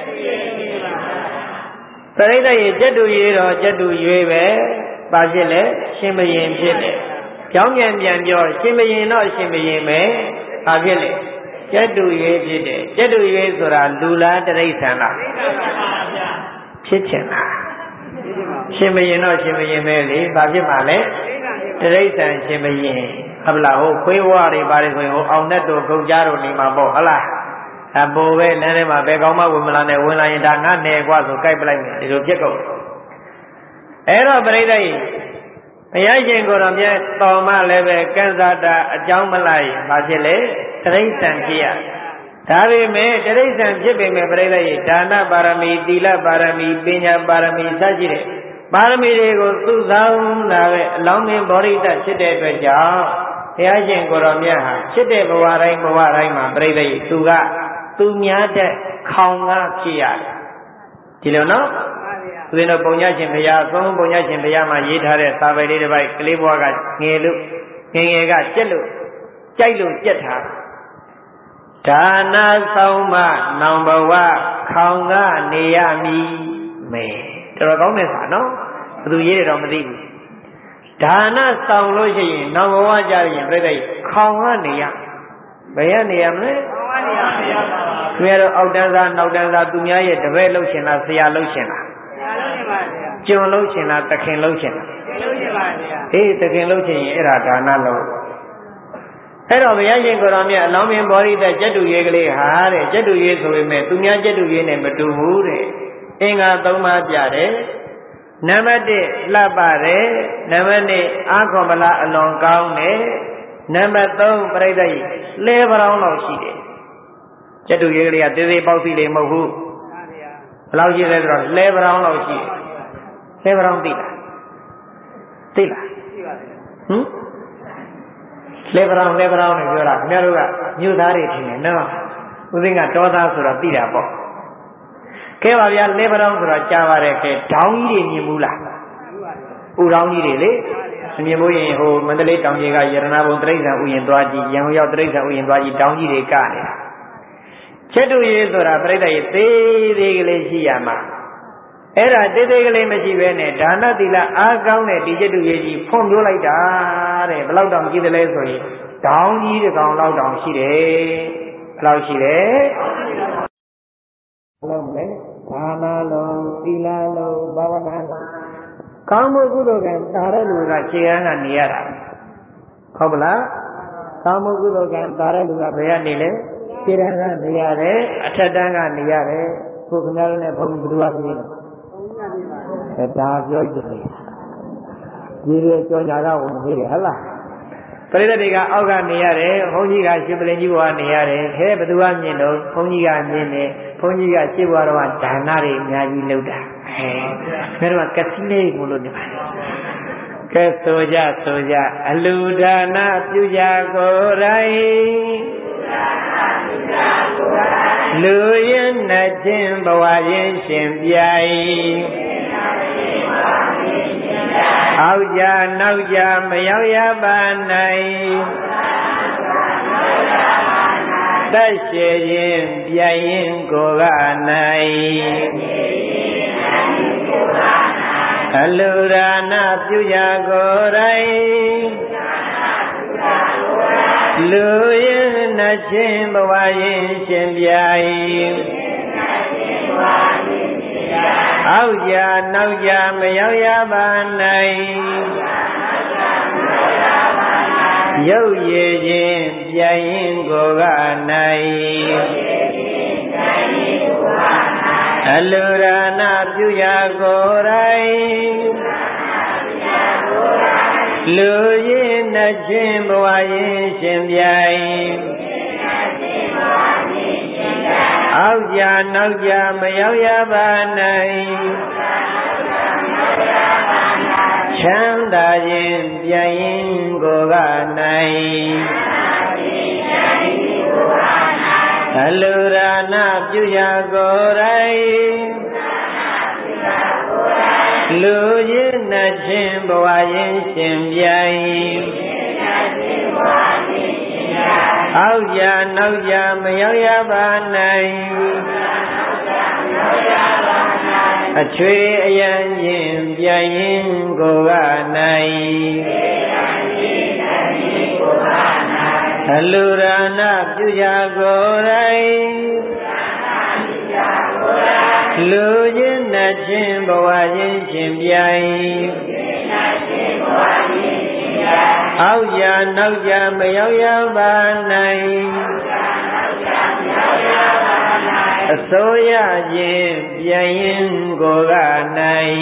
ပရိသတ်ရဲ့ကျက်တူ၍တော့ကျက်တူ၍ပဲဘာဖြစ်လဲရှင်ဘုရင်ဖြစ်တယ်ကြောင်းပြန်ပြန်ပြောရှင်ဘုရင်တော့ရှင်ဘုရင်ပဲဘာဖြစ်လဲကျက်တူရွေးဖြစ်တယ်ကျက်တူရွေးဆိုတာလူလားတိရစ္ဆာန်လားဖြစ်ချင်လားရှင်ဘုရင်တော့ရှင်ဘုရင်ပဲလေဘာဖြစ်မှာလဲတိရစ္ဆာန်ရှင်ဘုရင်ဟုတ်လားဟိုခွေးဝါးတွေပါတယ်ဆိုရင်ဟိုအောင်တဲ့တို့ဂုံကြားတို့နေမှာပေါ့ဟုတ်လားအပေါ်ပဲလမ်းထဲမှာဘယ်ကောင်းမှဝင်မလာနဲ့ဝင်လာရင်ဒါငါနယ်กว่าဆိုကြိုက်ပလိုက်မယ်ဒီလိုဖြစ်ကုန်အဲ့တော့ပြိဿကြီးဘုရားရှင်ကိုယ်တော်မြတ်တော်မှလည်းပဲကံစားတာအကြောင်းမလိုက်ဘာဖြစ်လဲတိရစ္ဆာန်ဖြစ်ရဒါပေမဲ့တိရစ္ဆာန်ဖြစ်ပေမဲ့ပြိဿကြီးဒါနပါရမီသီလပါရမီပညာပါရမီစရှိတဲ့ပါရမီတွေကိုသုဆောင်လာတဲ့အလောင်းမင်းဗောဓိတဖြစ်တဲ့အတွက်ကြောင့်ဘုရားရှင်ကိုယ်တော်မြတ်ဟာဖြစ်တဲ့ဘဝတိုင်းဘဝတိုင်းမှာပြိဿကြီးသူကသူများတဲ့ခေါင်ကဖြစ်ရတယ်ဒီလိုနော်သူတို့ပုံညရှင်ဘုရားသုံးပုံညရှင်ဘုရားမှာရေးထားတဲ့စာပေလေးတစ်ပိုက်ကလေးဘွားကငယ်လို့ငယ်ငယ်ကကြက်လို့ကြိုက်လို့ကြက်ထားဒါနဆောင်မနောင်ဘဝခေါင်ကနေရမည်မေတော်တော်ကောင်းတဲ့စာနော်ဘယ်သူရေးတယ်တော့မသိဘူးဒါနဆောင်လို့ရှိရင်နောင်ဘဝကြရင်ပြိတ္တိခေါင်ကနေရဘယ်ရနေရမလဲခေါင်ကနေရမရပါဘူးခင်ဗျားတို့အောက်တန်းစားနောက်တန်းစားသူများရဲ့တပည့်လှုပ်ရှင်လားဆရာလှုပ်ရှင်လားကျွန်လုံးချင်လားတခင်လုံးချင်လားလုံးချင်ပါဗျာအေးတခင်လုံးချင်ရင်အဲ့ဒါဒါနလုံးအဲ့တော့ဘုရားရှင်ကိုယ်တော်မြတ်အလောင်းမင်းဘောဓိတကျက်တူရွေးကလေးဟာတဲ့ကျက်တူရွေးဆိုပေမဲ့သူများကျက်တူရွေးနဲ့မတူဘူးတဲ့အင်္ဂါသုံးပါးပြတယ်နံပါတ်တစ်လှပတယ်နံပါတ်နှစ်အာခေါမလားအလွန်ကောင်းတယ်နံပါတ်သုံးပြိဿကြီးလဲပရောင်းလောက်ရှိတယ်ကျက်တူရွေးကလေးကသေးသေးပေါက်စီလေးမဟုတ်ဘူးဘယ်လောက်ရှိလဲဆိုတော့လဲပရောင်းလောက်ရှိတယ်လဲပရောင်းသိလားသိလားသိပါဘူးဟမ်လဲပရောင်းလဲပရောင်းနဲ့ပြောတာခင်ဗျားတို့ကမြို့သားတွေထင်တယ်နော်ဦးသိန်းကတောသားဆိုတော့သိတာပေါ့ကဲပါဗျာလဲပရောင်းဆိုတော့ကြားပါတယ်ကဲဓောင်းကြီးတွေမြင်ဘူးလားဥဒေါင်းကြီးတွေလေမြင်ဖို့ရင်ဟိုမန္တလေးတောင်ကြီးကရတနာဘုံတိရစ္ဆာန်ဥယျာဉ်သွားကြည့်ရန်ကုန်ရောက်တိရစ္ဆာန်ဥယျာဉ်သွားကြည့်ဓောင်းကြီးတွေကနေတာချက်တူရေးဆိုတာပြိတ္တရေးသေးသေးကလေးရှိရမှာအဲ့ဒါတိတ်တိတ်ကလေးမရှိပဲနဲ့ဒါနသီလအားကောင်းတဲ့ဒီကျက်တူရေးကြီးဖွံ့ဖြိုးလိုက်တာတဲ့ဘယ်လောက်တောင်ကြီးတယ်လဲဆိုရင်တောင်းကြီးတစ်ကောင်လောက်တောင်ရှိတယ်ဘယ်လောက်ရှိလဲဘယ်လောက်လဲဒါနလုံးသီလလုံးဘာဝနာလုံးကောင်းမှုကုသိုလ်ကံတာတဲ့လူကခြေရန်ကနေရတာဟုတ်ပလားကောင်းမှုကုသိုလ်ကံတာတဲ့လူကဘယ်ကနေလဲခြေရန်ကနေရတယ်အထက်တန်းကနေရတယ်ကိုခင်ဗျားတို့နဲ့ဘုန်းကြီးဘယ်သူကပြေးလဲဒါပြောကြည့်လေဒီရကြောညာကဝင်ပြေးတယ်ဟဟလားပရိသတ်တွေကအောက်ကနေရတယ်ဘုန်းကြီးကရှင်ပလင်ကြီးဘဝနေရတယ်ခဲဘယ်သူကမြင်တော့ဘုန်းကြီးကမြင်တယ်ဘုန်းကြီးကရှေ့ဘဝတော့ဒါနတွေအများကြီးလုပ်တာအဲဒါတော့ကတိလေးကိုလို့နေပါကဲဆိုကြဆိုကြအလူဒါနပြုကြကိုယ်တိုင်လူရင်နဲ့ချင်းဘဝရင်ရှင်ပြိုင်အောက်ကြနောက်ကြမရောက်ရပါနိုင်သက်ရှိရင်ပြိုင်ရင်ကိုကနိုင်အလူဒါနပြုကြကိုယ်တိုင်လူရင်နဲ့ချင်းဘဝရင်ရှင်ပြိုင်အောက်ကြနောက်ကြမရောက်ရပါနိုင်ရုပ်ရည်ချင်းပြိုင်ရင်ကိုကနိုင်အလူဒါနပြုကြကိုယ်တိုင်လူရည်နဲ့ချင်းဘဝရင်ရှင်ပြိုင်အောက်ကြနောက်ကြမရောက်ရပါနိုင်ချမ်းသာခြင်းပြိုင်ရင်ကိုကနိုင်အလူဒါနပြုကြကိုယ်တိုင်လူရည်နဲ့ချင်းဘဝရင်ရှင်ပြိုင်အောက်ကြနောက်ကြမရောက်ရပါနိုင်အချွေအယံချင်းပြိုင်ရင်ကိုကနိုင်အလူဒါနပြုကြကိုယ်တိုင်လူချင်းနဲ့ချင်းဘဝရင်ရှင်ပြိုင်အောက်ကြနောက်ကြမရောက်ရပါနိုင်အစိုးရခြင်းပြိုင်ရင်ကိုကနိုင်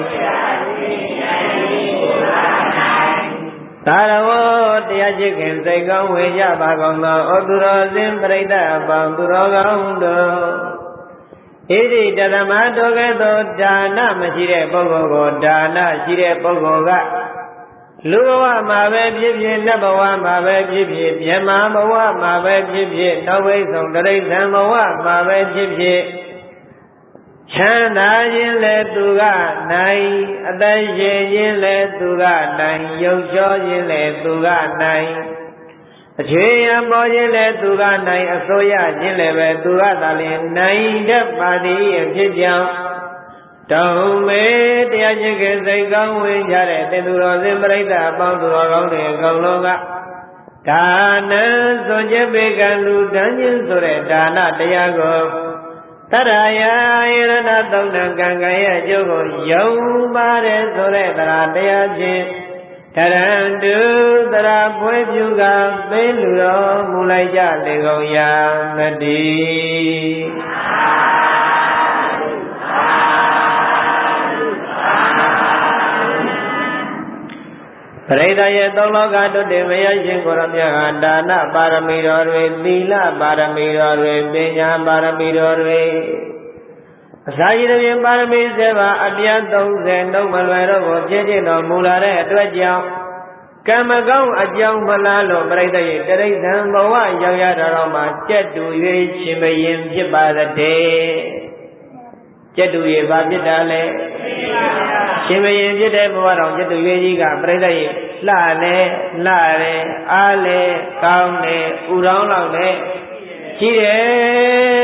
သာရဝတရားချစ်ခင်စိတ်ကောင်းဝေကြပါကုန်သောဩသူတော်စင်ပရိသတ်အပေါင်းသူတော်ကောင်းတို့ဣတိတသမတောကဲ့သို့ဒါနမရှိတဲ့ပုဂ္ဂိုလ်ကိုဒါနရှိတဲ့ပုဂ္ဂိုလ်ကလူဘဝမှာပဲဖြစ်ဖြစ်နတ်ဘဝမှာပဲဖြစ်ဖြစ်မြမဘဝမှာပဲဖြစ်ဖြစ်နောက်ဝိဆုံးတရိစ္ဆာန်ဘဝမှာပဲဖြစ်ဖြစ်ချမ်းသာခြင်းလဲသူကနိုင်အသက်ရှင်ခြင်းလဲသူကနိုင်ရုပ်ချောခြင်းလဲသူကနိုင်အချွေရပေါ်ခြင်းလဲသူကနိုင်အစိုးရခြင်းလဲပဲသူကသာလျှင်နိုင်တတ်ပါသည်အဖြစ်ကြောင့်တောင်းမေတရားချစ်ခင်စိတ်ကောင်းဝင်ကြတဲ့သင်္သူတော်စင်ပရိသတ်အပေါင်းသူတော်ကောင်းတွေအကုန်လုံးကဒါနစွန့်ကြပေကံလူတန်းခြင်းဆိုတဲ့ဒါနတရားကိုတရယာယရဏသုံးဏကံကံရဲ့အကျိုးကိုယုံပါတယ်ဆိုတဲ့တရားတရားဖြင့်တရံတုတရာပွဲပြုကပေးလူတော်မူလိုက်ကြလေကုန်ရာမတည်ပရိသတ်ရဲ့သုံးလောကတွတ်တင်မရရှင်ကိုရမြတ်ဟာဒါနပါရမီတော်တွေသီလပါရမီတော်တွေပညာပါရမီတော်တွေအစာရည်တွင်ပါရမီစေပါအပြည့်သုံးဆယ်နှုတ်မလွယ်တော့ကိုပြည့်ကျင့်တော်မူလာတဲ့အတွက်ကြောင့်ကံမကောင်းအကြောင်းမလားလို့ပရိသတ်ရဲ့တရိစ္ဆာန်ဘဝရောက်ရတော်မှာကြက်တူ၍ရှင်မရင်ဖြစ်ပါတဲ့ကြက်တူ၍ဘာဖြစ်တာလဲရှင်မရင်ဖြစ်တဲ့ဘဝတော်ကြက်တူ၍ကြီးကပရိသတ်ရဲ့လှလဲလှတယ်အားလဲကောင်းတယ်ဥတော်လောက်လဲရှိတယ်ဆို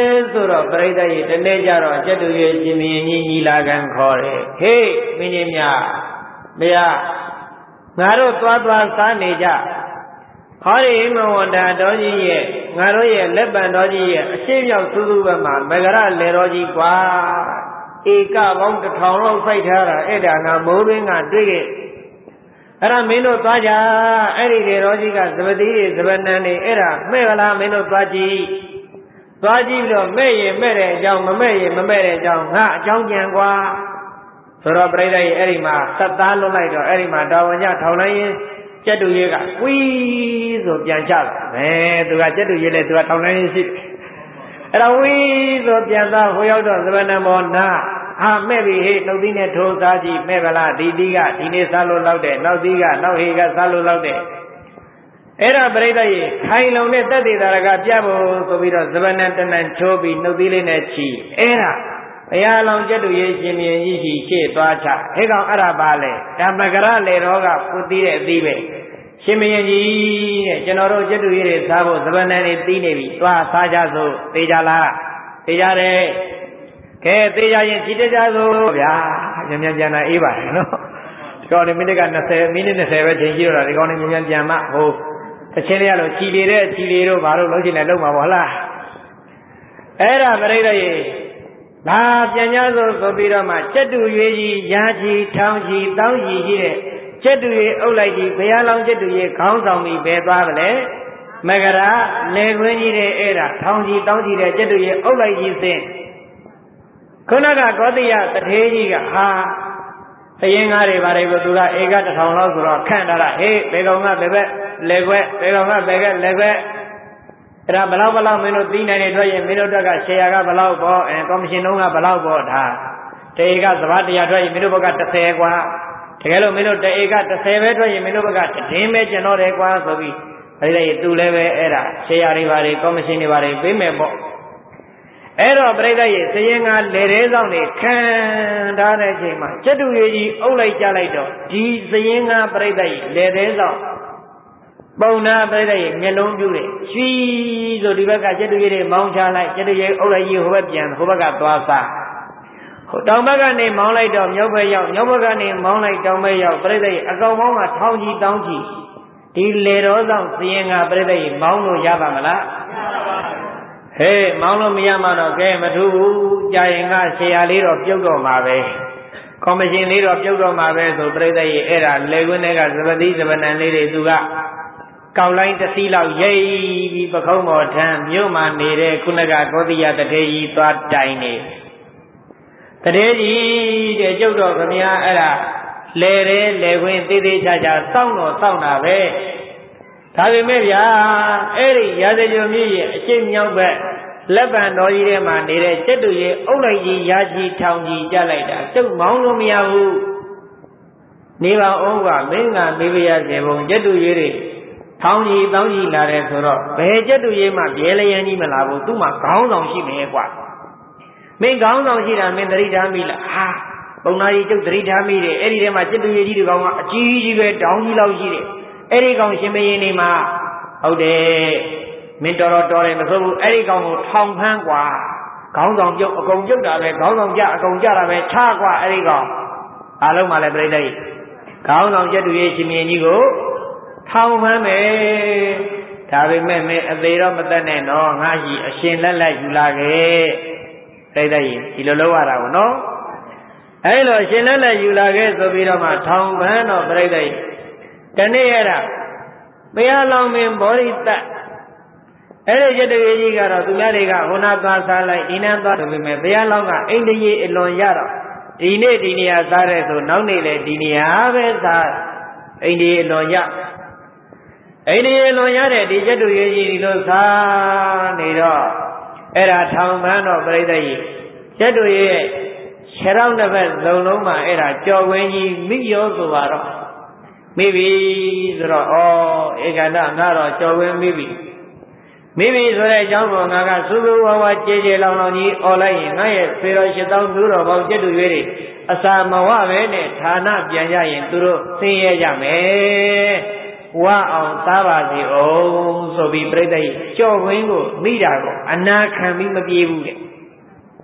ဆိုတော့ပြိဿရေတနေ့ကျတော့ကျက်တူရဲ့ရှင်မင်းကြီးညီလာခံခေါ်တယ်ဟေးမင်းကြီးများမရငါတို့သွားသွားစားနေကြဟောဒီမဝန္တာတော်ကြီးရဲ့ငါတို့ရဲ့လက်ပံတော်ကြီးရဲ့အရှိမြောက်သုသုဘက်မှာမကရလေတော်ကြီးကွာဧကပေါင်းတစ်ထောင်လောက်စိုက်ထားတာအဲ့ဒါငါမိုးရင်းကတွေ့ခဲ့အဲ့ဒါမင်းတို့သွားကြအဲ့ဒီလေတော်ကြီးကသပတိတွေသပနန်းတွေအဲ့ဒါမဲ့ကလားမင်းတို့သွားကြည့်သွားကြည့်ပြီးတော့မဲ့ရင်မဲ့တဲ့အကြောင်းမမဲ့ရင်မမဲ့တဲ့အကြောင်းငါအကြောင်းကြံကွာဆိုတော့ပြိဿရဲ့အဲ့ဒီမှာသတ်သားလွတ်လိုက်တော့အဲ့ဒီမှာတော်ဝင်ကြထောင်လိုက်ရင်ကျက်တူရဲကကွီးဆိုပြန်ချတာပဲသူကကျက်တူရဲလေသူကထောင်လိုက်ရင်ရှိတယ်အဲ့တော့ဝီးဆိုပြန်သားဟိုရောက်တော့သဗ္ဗနမောနာဟာမဲ့ပြီဟေ့နှုတ်သီးနဲ့ထိုးစားကြည့်မဲ့ဗလားဒီတီးကဒီနေ့စားလို့လောက်တယ်နောက်သီးကနောက်ဟေကစားလို့လောက်တယ်အဲ့ဒါပြိဿရေခိုင်လုံတဲ့တက်သေးတာကပြဖို့ဆိုပြီးတော့သဗ္ဗနတဏ္ဍချိုးပြီးနှုတ်သီးလေးနဲ့ချီအဲ့ဒါဘုရားလောင်ကျက်တူရေရှင်မြင်ကြီးရှိရှေ့သွားချဟဲ့ကောင်အဲ့ဒါပါလေဓမ္မကရလေတော်ကပုသိတဲ့အသီးပဲရှင်မင်းကြီးတဲ့ကျွန်တော်တို့ကျက်တူရေတွေစားဖို့သဗ္ဗနတွေတီးနေပြီသွားစားကြစို့သိကြလားသိကြတယ်ကဲသိကြရင်ကြည်တကြစို့ဗျာမြန်မြန်ပြန်လာအေးပါတယ်နော်ဒီကောင်နေမိနစ်က၂၀မိနစ်၂၀ပဲချိန်ကြည့်တော့ဒီကောင်နေမြန်မြန်ပြန်မှဟိုတစ်ချင်းလေးရလို့ကြည်နေတဲ့ကြည်တွေတို့ဘာလို့လုံးချင်လဲလုံးမှာပေါ့လားအဲ့ဒါပြိဿရေဘာပြန်ကြစို့ဆိုပြီးတော့မှကျက်တူရွေးကြီးရာကြီးထောင်းကြီးတောင်းကြီးကြီးတဲ့ကျက်တူရွေးအုပ်လိုက်ကြီးဘုရားလောင်းကျက်တူရွေးခေါင်းဆောင်ပြီးပဲသွားပါလေမကရာလေခွင်းကြီးတဲ့အဲ့ဒါထောင်းကြီးတောင်းကြီးတဲ့ကျက်တူရွေးအုပ်လိုက်ကြီးစင်ခုနကကောတိယတထေးကြီးကဟာသရင်ကားတွေပါတယ်ကိုသူကဧကတစ်ထောင်လောက်ဆိုတော့ခန့်တာဟေးဘေကောင်ကဘယ်ဘက်လေခွဲဘေကောင်ကဘယ်ကလေခွဲအဲ့ဒါဘလောက်ဘလောက်မင်းတို့သိနိုင်တယ်ထွက်ရင်မင်းတို့တက်ကရှယ်ယာကဘလောက်ပေါ့အဲကော်မရှင်တုံးကဘလောက်ပေါ့ဒါတေကသဘာတရားထွက်ရင်မင်းတို့ဘက်ကတစ်ဆယ်กว่าတကယ်လို့မင်းတို့တေကတစ်ဆယ်ပဲထွက်ရင်မင်းတို့ဘက်ကတည်င်းပဲကျင်တော့တယ်กว่าဆိုပြီးအဲ့ဒါသူလည်းပဲအဲ့ဒါရှယ်ယာတွေပါတွေကော်မရှင်တွေပါတွေပေးမယ်ပေါ့အဲ့တော့ပြိဿရေစရင်ကလေရဲဆောင်တွေခံထားတဲ့အချိန်မှာကျက်တူရေကြီးအုပ်လိုက်ကြလိုက်တော့ဒီစရင်ကပြိဿရေလေရဲဆောင်ပုံနာပြိဿရေမျက်လုံးပြူးတယ်ရွှီဆိုဒီဘက်ကကျက်တူရေတွေမောင်းချလိုက်ကျက်တူရေအုပ်လိုက်ကြီးဟိုဘက်ပြန်ဟိုဘက်ကသွားစားဟိုတောင်ဘက်ကနေမောင်းလိုက်တော့မြောက်ဘက်ရောက်မြောက်ဘက်ကနေမောင်းလိုက်တောင်ဘက်ရောက်ပြိဿရေအကောင်မောင်းကထောင်းကြီးတောင်းကြီးဒီလေတော်ဆောင်စရင်ကပြိဿရေမောင်းလို့ရပါမလားဟေးမောင်းလို့မရမှတော့ကဲမထူးဘူးကြာရင်ကဆရာလေးတော့ပြုတ်တော့မှာပဲကော်မရှင်လေးတော့ပြုတ်တော့မှာပဲဆိုပြိဿရေအဲ့ဒါလေကွင်းတွေကသပတိသပနံလေးတွေသူကကောက်လိုင်းတစ်စီးလောက်ရိပ်ပြီးပခုံးပေါ်ထမ်းမြို့မှာနေတဲ့ခုနကကောတိယတထေကြီးသွားတိုင်နေတထေကြီးတဲ့ကျုပ်တော်ခမညာအဲ့ဒါလေရဲလေခွင်းသေးသေးချာချာစောင့်တော့စောင့်တာပဲဒါပေမဲ့ဗျာအဲ့ဒီရာဇဂိုမြစ်ရဲ့အရှိတ်မြောက်ဘက်လက်ပံတော်ကြီးထဲမှာနေတဲ့ကျက်တူရဲ့အုပ်လိုက်ကြီးရာကြီးထောင်ကြီးကြလိုက်တာကျုပ်မောင်းလို့မရဘူးနေပါအောင်ကမင်းကမေးပြရစေဘုံကျက်တူရဲ့တွေထောင်ကြီးတောင်းကြီးလာတယ်ဆိုတော့ဘယ်ကျက်တူရဲ့မှပြဲလျန်းကြီးမလာဘူးသူ့မှာခေါင်းဆောင်ရှိမယ်ကွာမင်းခေါင်းဆောင်ရှိတာမင်းသတိထားမိလားဟာပုံနာကြီးကျုပ်သတိထားမိတယ်အဲ့ဒီထဲမှာကျက်တူရဲ့ကြီးတွေကောင်ကအကြီးကြီးပဲတောင်းကြီးလောက်ရှိတယ်အဲ့ဒီကောင်ရှင်မင်းနေမှာဟုတ်တယ်မင်းတော်တော်တော်တယ်မဆိုဘူးအဲ့ဒီကောင်ကိုထောင်ဖမ်းกว่าခေါင်းဆောင်ပြုတ်အကုန်ပြုတ်တာပဲခေါင်းဆောင်ကြအကုန်ကြတာပဲချกว่าအဲ့ဒီကောင်အားလုံးမှလည်းပြိဿကြီးခေါင်းဆောင်ကျက်တူရဲ့ရှင်မင်းကြီးကိုထောင်ဖမ်းမယ်ဒါပေမဲ့မင်းအသေးတော့မတတ်နဲ့နော်ငါကြီးအရှင်လက်လက်ယူလာခဲ့ပြိဿကြီးဒီလိုလုပ်ရတာကိုနော်အဲ့လိုအရှင်လက်လက်ယူလာခဲ့ဆိုပြီးတော့မှထောင်ဖမ်းတော့ပြိဿကြီးတနေ့ရတာဘုရားလောင်းမင်းဘောရိတအဲ့ဒီရတ္တရေကြီးကတော့သူများတွေကဟိုနာသွားစားလိုက်ဒီနာသွားတယ်ပဲဘုရားလောင်းကအိန္ဒိယအလွန်ရတော့ဒီနေ့ဒီနေရာစားတဲ့ဆိုနောက်နေ့လေဒီနေရာပဲစားအိန္ဒိယအလွန်ရအိန္ဒိယအလွန်ရတဲ့ဒီရတ္တရေကြီးဒီလိုစားနေတော့အဲ့ဒါထောင်ပန်းတော့ပြိဿကြီးရတ္တရေရဲ့ခြေထောက်တစ်ဖက်လုံးလုံးမှာအဲ့ဒါကြော်ဝင်းကြီးမိရောဆိုပါတော့မိပြီဆိုတော့ဩဧကန္တငါတော့ကြော်ဝင်းမိပြီမိပြီဆိုတဲ့အကြောင်းကိုငါကစူးစူးဝါးဝါကြေကြေလောင်လောင်ကြီးអော်လိုက်ရင်ငါရဲ့ဖေတော်ရှစ်သောင်းသူတော်ပေါင်းကျက်တူရွေးတွေအစာမဝပဲနဲ့ဌာနပြန်ကြရင်သူတို့သိရကြမယ်ဝါအောင်သားပါစီအောင်ဆိုပြီးပြိဿကြီးကြော်ဝင်းကိုမိတာကိုအနာခံပြီးမပြေးဘူးတဲ့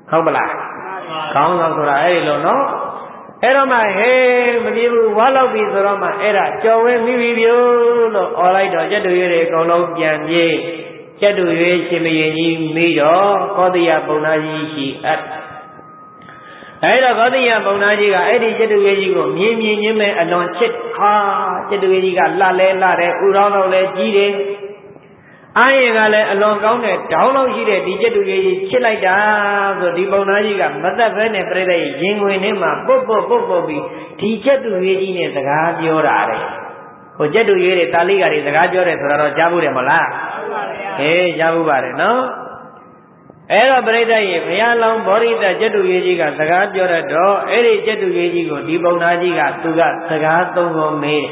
ဟုတ်ပလားကောင်းဆောင်ဆိုတာအဲ့ဒီလိုနော်အဲ့တော့မှဟဲမပြေဘူးဝါလောက်ပြီဆိုတော့မှအဲ့ဒါကြော်ဝဲမိပြီပြို့လို့អော်လိုက်တော့ကျက်တူရွေးတွေအကုန်လုံးပြန်ပြေးကျက်တူရွေးရှင်မရင်ကြီးမိတော့ကောသယပုံနာကြီးရှိအပ်အဲ့တော့ကောသယပုံနာကြီးကအဲ့ဒီကျက်တူရွေးကြီးကိုမြင်မြင်ချင်းပဲအလွန်ချစ်ဟာကျက်တူရွေးကြီးကလှလဲလှတယ်ဥရောင်းတော့လဲကြီးတယ်အားရင်ကလည်းအလွန်ကောင်းတဲ့ဒေါင်းလောက်ရှိတဲ့ဒီကျက်တူရွေးကြီးချစ်လိုက်တာဆိုဒီပုံနာကြီးကမသက်ဘဲနဲ့ပြိတ္တရဲ့ရင်ဝင်ထဲမှာပုတ်ပုတ်ပုတ်ပုတ်ပြီးဒီကျက်တူရွေးကြီးနဲ့စကားပြောတာတဲ့ဟိုကျက်တူရွေးတွေတာလိကတွေစကားပြောတယ်ဆိုတော့ကြားဘူးတယ်မလားဟုတ်ပါဗျာဟေးကြားဘူးပါတယ်နော်အဲ့တော့ပြိတ္တရဲ့ဘုရားလောင်းဗောဓိတကျက်တူရွေးကြီးကစကားပြောတတ်တော့အဲ့ဒီကျက်တူရွေးကြီးကိုဒီပုံနာကြီးကသူကစကားသုံးခုမေး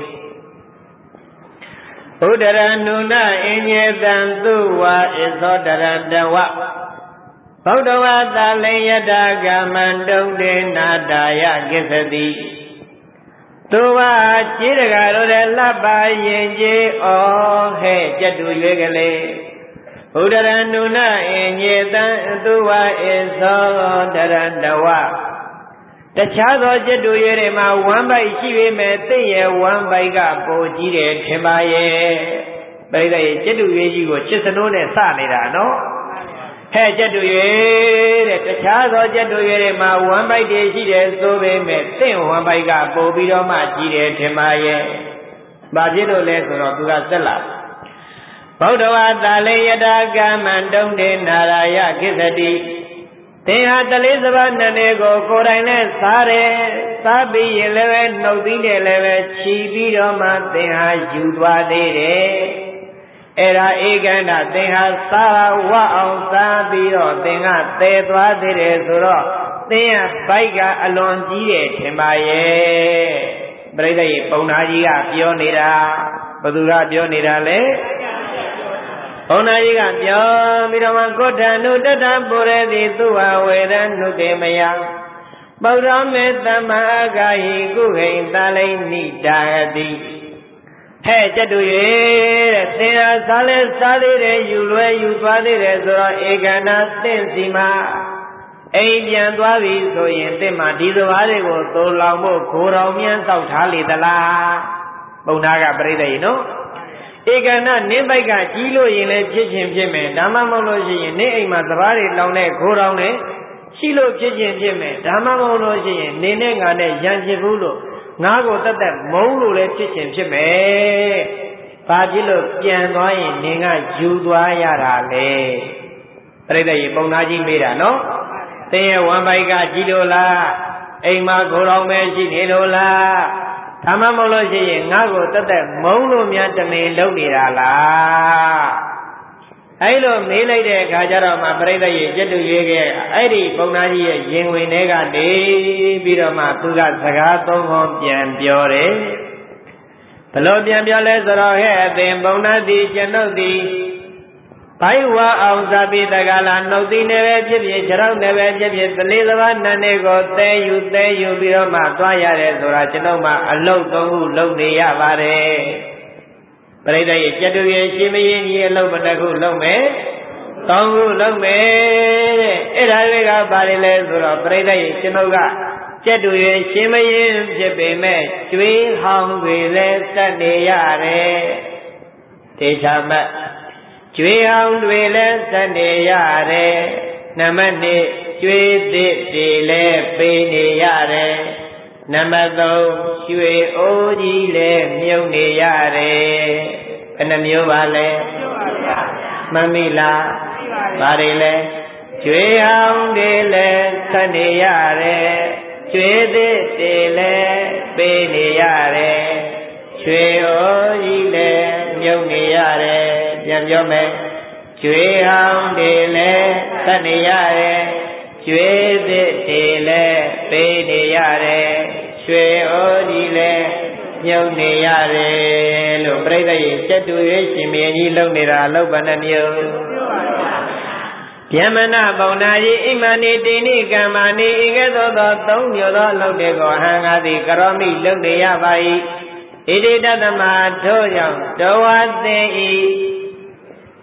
ဘုဒ္ဓရဏုဏအင်ညေတံသူဝါဣသောတရတဝဗုဒ္ဓဝါသလေယတာကမံတုံတေနာတာယကိစ္စတိသူဝါခြေတကားတို့လည်းလှပါရင်ကြီးဩဟဲ့ကျက်တူရွေးကလေးဘုဒ္ဓရဏုဏအင်ညေတံသူဝါဣသောတရတဝတခြားသောကျက်တူရွေးတွေမှာဝမ်းပိုက်ရှိပေမဲ့သိရဲ့ဝမ်းပိုက်ကပိုကြီးတယ်ထင်ပါရဲ့ပြိတ္တရဲ့ကျက်တူရွေးကြီးကိုချစ်စနိုးနဲ့စနေတာနော်ဟဲ့ကျက်တူရွေးတဲ့တခြားသောကျက်တူရွေးတွေမှာဝမ်းပိုက်တွေရှိတယ်ဆိုပေမဲ့သိဝမ်းပိုက်ကပိုပြီးတော့မှကြီးတယ်ထင်ပါရဲ့ဘာဖြစ်လို့လဲဆိုတော့သူကဆက်လာဗုဒ္ဓဝါသာလေယတာကမံတုံတေနာရာယကိစ္စတိသင်ဟာတလေးစပါးနဲ့ကိုကိုယ်တိုင်နဲ့စားတယ်စားပြီးရင်လည်းပဲနှုတ်သီးနဲ့လည်းပဲခြီးပြီးတော့မှသင်ဟာယူသွားသေးတယ်အဲ့ဒါဧကန္တသင်ဟာစားဝအောင်စားပြီးတော့သင်ကသယ်သွားသေးတယ်ဆိုတော့သင်ရဲ့ဘိုက်ကအလွန်ကြီးတယ်ထင်ပါရဲ့ပြိတ္တရဲ့ပုံနာကြီးကပြောနေတာဘယ်သူကပြောနေတာလဲဘုန်းတော်ကြီးကပြောပြီးတော့မှကောဋ္ဌနုတတပုရတိသူဝဝေရနုတေမယပုဒ္ဓမေသမ္မာဂာဟိကုဟိတလိနိတာတိဟဲ့ကျက်တူရွေးတဲ့သင်ဟာစားလဲစားသေးတယ်ယူလွဲယူသွားသေးတယ်ဆိုတော့ဧကနာသင်စီမှာအိမ်ပြန်သွားပြီဆိုရင်သင်မှာဒီစဘာတွေကိုသိုးလောင်ဖို့ခိုးတော်မြန်းတောက်ထားလေသလားပုံနာကပြိတ္တရေနော်ဧကနာနင်းပိုက်ကကြီးလို့ရင်လည်းဖြစ်ချင်းဖြစ်မယ်ဒါမှမဟုတ်လို့ရှိရင်နေအိမ်မှာစဘာတွေလောင်တဲ့ခိုးတော်နဲ့ရှိလို့ဖြစ်ချင်းဖြစ်မယ်ဒါမှမဟုတ်လို့ရှိရင်နေနဲ့ငါနဲ့ရံဖြစ်ဘူးလို့ငါကိုတတ်တတ်မုန်းလို့လည်းဖြစ်ချင်းဖြစ်မယ်ဘာဖြစ်လို့ပြန်သွားရင်နင်ကယူသွားရတာလေပြိတ္တရေပုံနာကြီးမေးတာနော်သင်ရဲ့ဝမ်းပိုက်ကကြီးလို့လားအိမ်မှာခိုးတော်ပဲရှိနေလို့လားဒါမှမဟုတ်လို့ရှိရင်ငါ့ကိုတက်တက်မုန်းလို့များတမင်လုပ်နေတာလားအဲ့လိုမေးလိုက်တဲ့အခါကျတော့မှပြိတ္တရဲ့ကျက်တူရွေးခဲ့အဲ့ဒီပုံနာကြီးရဲ့ရင်ဝင်ထဲကနေပြီးတော့မှသူကစကားသုံးခုပြန်ပြောတယ်ဘလို့ပြန်ပြောလဲဆိုတော့ဟဲ့အသင်ပုံနာသည်ကျွန်ုပ်သည်ဘိုင်းဝါအောင်ဇာပိတကလာနှုတ်သီးနဲ့ပဲဖြစ်ဖြစ်ခြေထောက်နဲ့ပဲဖြစ်ဖြစ်သလေးစဘာနန်းတွေကိုသဲယူသဲယူပြီးတော့မှသွားရတယ်ဆိုတာကျွန်တော်မှအလုတ်သုံးခုလုပ်နေရပါတယ်ပြိတ္တရဲ့ကျက်တူရဲ့ရှင်မင်းကြီးအလုတ်တစ်ခုလုပ်မယ်သုံးခုလုပ်မယ်တဲ့အဲ့ဒါတွေကဘာတွေလဲဆိုတော့ပြိတ္တရဲ့ကျွန်တော်ကကျက်တူရဲ့ရှင်မင်းဖြစ်ပေမဲ့ကျွေးဟောင်းတွေလည်းစက်နေရတယ်တေချာမတ်ကျွေးအောင်တွေလည်းစက်နေရတယ်နံပါတ်နှစ်ကျွေးသစ်တွေလည်းပေးနေရတယ်နံပါတ်သုံးရွှေအိုးကြီးလည်းမြုပ်နေရတယ်ဘယ်နှမျိုးပါလဲမှန်ပြီလားဘာတွေလဲကျွေးအောင်တွေလည်းစက်နေရတယ်ကျွေးသစ်တွေလည်းပေးနေရတယ်ရွှေအိုးကြီးလည်းမြုပ်နေရတယ်ပြန်ပြောမယ်ကျွေးဟောင်းတွေလည်းသတ်နေရတယ်ကျွေးသစ်တွေလည်းပေးနေရတယ်ရွှေအိုးကြီးလည်းမြုပ်နေရတယ်လို့ပြိတ္တရဲ့ကျက်တူရွေးရှင်မင်းကြီးလုံနေတာလောက်ပါနဲ့မျိုးဗျမနပုံနာကြီးအိမဏိတိဏိကမ္မာနိဧကသောသောသုံးမျိုးသောအလုပ်တွေကိုဟံငါသည်ကရောမိလုပ်နေရပါ၏ဣတိတတမထို့ကြောင့်တောဝသင်ဤဒ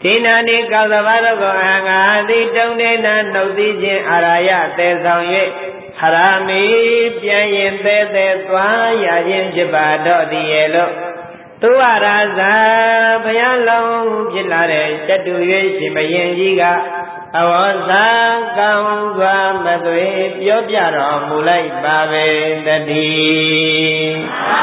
ဒီနာနေကောက်သဘာတို့ကိုအငါသည်တုံနေနာနှုတ်သိခြင်းအာရာယသေဆောင်၍ဟရမိပြန်ရင်သေးသေးသွားရခြင်းဖြစ်ပါတော့သည်ရဲ့လို့သူဝရာဇာဘုရားလုံးဖြစ်လာတဲ့ကျတု၍ရှင်ဘယင်ကြီးကအဝေါဇာကောင်းစွာမသွေပြောပြတော်မူလိုက်ပါပဲတည်း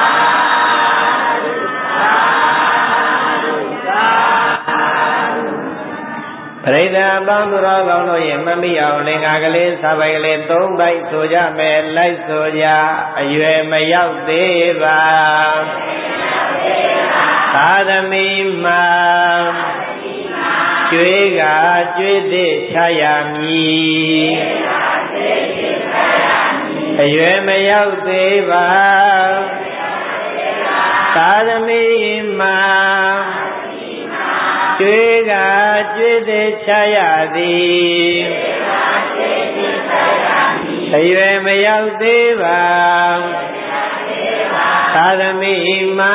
ပရိသတ်အပေါင်းသူတော်ကောင်းတို့ရဲ့မမိအောင်လင်္ကာကလေးစာပိုက်ကလေးသုံးပိုက်ဆိုကြမယ်လိုက်ဆိုကြအရွယ်မရောက်သေးပါသာသမီမှာကျွေးကကျွေးသည့်ချရမည်အရွယ်မရောက်သေးပါသာသမီမှာကျွေးကကျွေးသည်ချရသည်အရွယ်မရောက်သေးပါသာသမီမှာ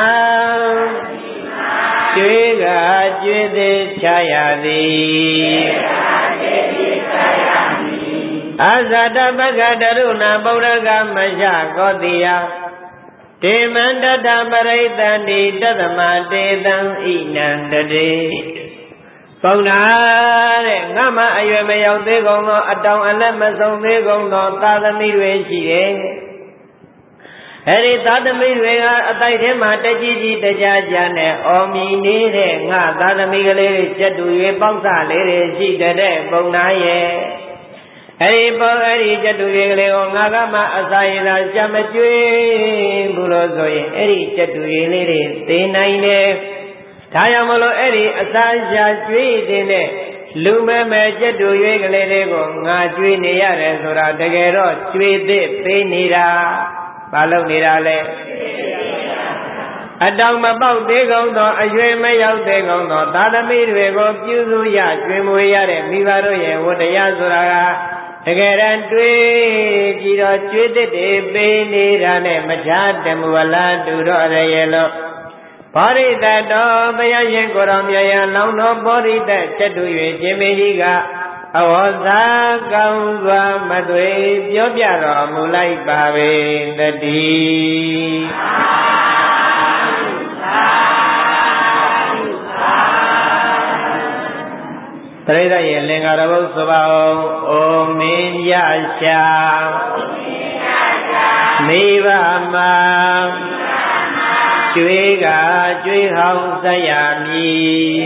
ကျွေးကကျွေးသည်ချရသည်အဇာတပကတရုဏဗုဒ္ဓကမယကောတိယဒေမန္တတပရိသန္တိတသမတေတံဣနန္တတေပုံနာတဲ့ငါမအရွယ်မရောက်သေးကုန်သောအတောင်အလက်မဆုံးသေးကုန်သောသာသမီတွေရှိတယ်အဲဒီသာသမီတွေကအတိုက်ထဲမှာတကြီးကြီးတကြကြနဲ့အော်မီနေတဲ့ငါသာသမီကလေးတွေကျက်တူ၍ပေါက်စလေးတွေရှိတဲ့ပုံနာရဲ့အဲဒီပေါ်အဲဒီကျက်တူတွေကလေးကိုငါကမှအစာရည်သာရှာမကျွေးဘူးလို့ဆိုရင်အဲဒီကျက်တူရည်လေးတွေသိနိုင်တယ်ဒါကြောင့်မလို့အဲ့ဒီအစာရှာကျွေးတဲ့လူမဲမဲကျက်တူရွေးကလေးတွေကိုငါကျွေးနေရတယ်ဆိုတာတကယ်တော့ကျွေးသစ်ပေးနေတာဘာလို့နေတာလဲအတောင်မပေါက်သေးကုန်သောအရွယ်မရောက်သေးကုန်သောသာသမီတွေကိုပြုစုရကျွေးမွေးရတဲ့မိဘတို့ရဲ့ဝတ္တရားဆိုတာကတကယ်တမ်းတွေးကြည့်တော့ကျွေးသစ်တွေပေးနေတာနဲ့မချတမူလားတူတော့ရရဲ့လို့ဘောရိတတော်ဘုရားရှင်ကိုယ်တော်မြတ်ရလောင်းတော်ဘောရိတကျက်တူ၍ရှင်မေကြီးကအဝေါဇာကောင်းစွာမသွေပြောပြတော်မူလိုက်ပါပေတည်းပရိသတ်ရဲ့လင်္ကာရဘုဆိုပါအောင်အိုမင်းရရှာမိဘမှာကျွေးကကျွေးဟောင်းဆက်ရမည်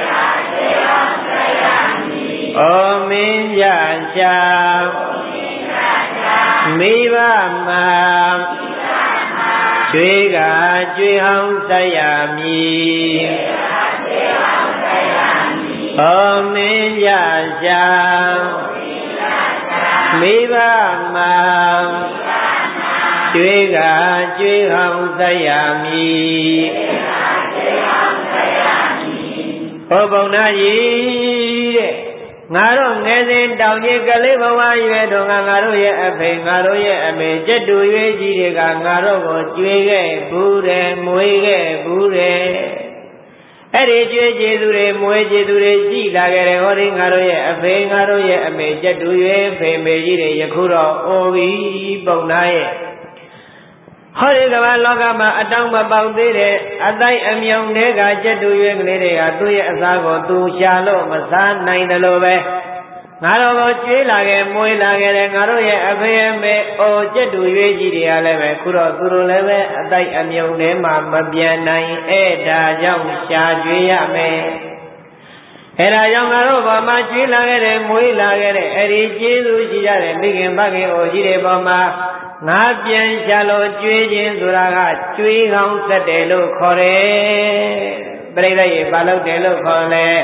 အိုမင်းရရှာမိဘမှာကျွေးကကျွေးဟောင်းဆက်ရမည်အိုမင်းရရှာမိဘမှာကျွေးကကျွေးဟောင်းဆက်ရမည်ဟောဘုံနာကြီးတဲ့ငါတို့ငယ်စဉ်တောင်ကြီးကလေးဘဝရွယ်တော့ငါတို့ရဲ့အဖေငါတို့ရဲ့အမေကျက်တူရွေးကြီးတွေကငါတို့ကိုကျွေးခဲ့ဘူးတယ်မွေးခဲ့ဘူးတယ်အဲ့ဒီကျွေးကျေသူတွေမွေးကျေသူတွေရှိလာခဲ့တယ်ဟောဒီငါတို့ရဲ့အဖေငါတို့ရဲ့အမေကျက်တူရွေးဖေမေကြီးတွေယခုတော့အိုပြီပုံနာရဲ့ဟောဒီကမ္ဘာလောကမှာအတောင်မပေါက်သေးတဲ့အတိုက်အမြုံတွေကကျက်တူရွေးကလေးတွေကသူ့ရဲ့အစားကိုသူရှာလို့မစားနိုင်တယ်လို့ပဲငါတို့ကိုကျွေးလာခဲ့မွေးလာခဲ့တယ်ငါတို့ရဲ့အဖေအမေအိုကျက်တူရွေးကြီးတွေကလည်းပဲခုတော့သူတို့လည်းပဲအတိုက်အမြုံထဲမှာမပြန်နိုင်အဲ့ဒါကြောင့်ရှာကျွေးရမယ်အဲ့ဒါကြောင့်ငါတို့ဘာမှကျွေးလာခဲ့တယ်မွေးလာခဲ့တယ်အဲ့ဒီကျေးဇူးရှိကြတဲ့မိခင်ဖခင်အိုကြီးတွေပေါ်မှာငါပြန်ရှာလို့ကျွေးခြင်းဆိုတာကကျွေးကောင်းသက်တယ်လို့ခေါ်တယ်ပြိဿရေဘာလို့တယ်လို့ခေါ်လဲ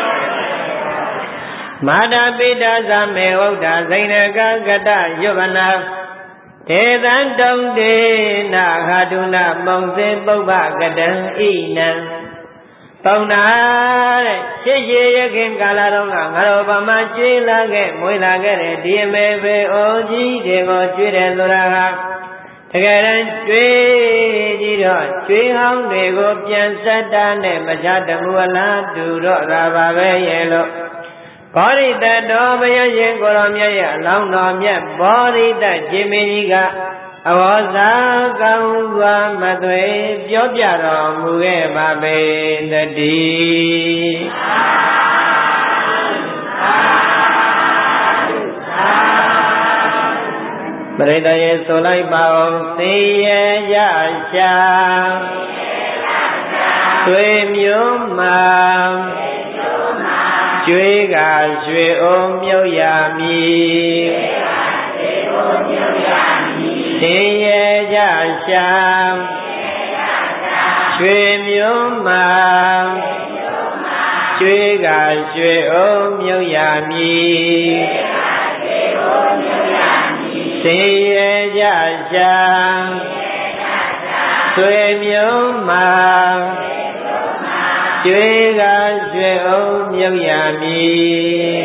မာတာပိတာသမေဝုဒ္ဓဇိဏကကတယုဗနာဒေသံတုံတေနာဃာတုနာမုံစေပုပ္ပကတံဣနံပုံနာတဲ့ရှေ့ရှေရခင်ကာလတော့ကငါတို့ဘာမှကျွေးလာခဲ့မွေးလာခဲ့တဲ့ဒီအမေဖေအိုကြီးတွေကိုကျွေးတယ်ဆိုတာကတတကယ်တမ်းကျွေးကြည့်တော့ကျွေးဟောင်းတွေကိုပြန်ဆက်တာနဲ့မချတမှုအလားတူတော့တာပါပဲရဲ့လို့ဘောဓိတတော်ဘုရားရှင်ကိုရောမြတ်ရဲ့အလောင်းတော်မြတ်ဘောဓိတရှင်မင်းကြီးကအဝေါ်စာကောင်းစွာမသွေပြောပြတော်မူခဲ့ပါပေတည်းပရိသတ်ရဲ့ဆိုလိုက်ပါအောင်သိရရရှာသွေမျိုးမှာကျွေးကရွှေအိုးမြုပ်ရမည်သိရရရှာရွှေမျိုးမှာကျွေးကရွှေအိုးမြုပ်ရမည်သိရကြရှာသွေမျိုးမှာကျွေးကရွှေအိုးမြုပ်ရမည်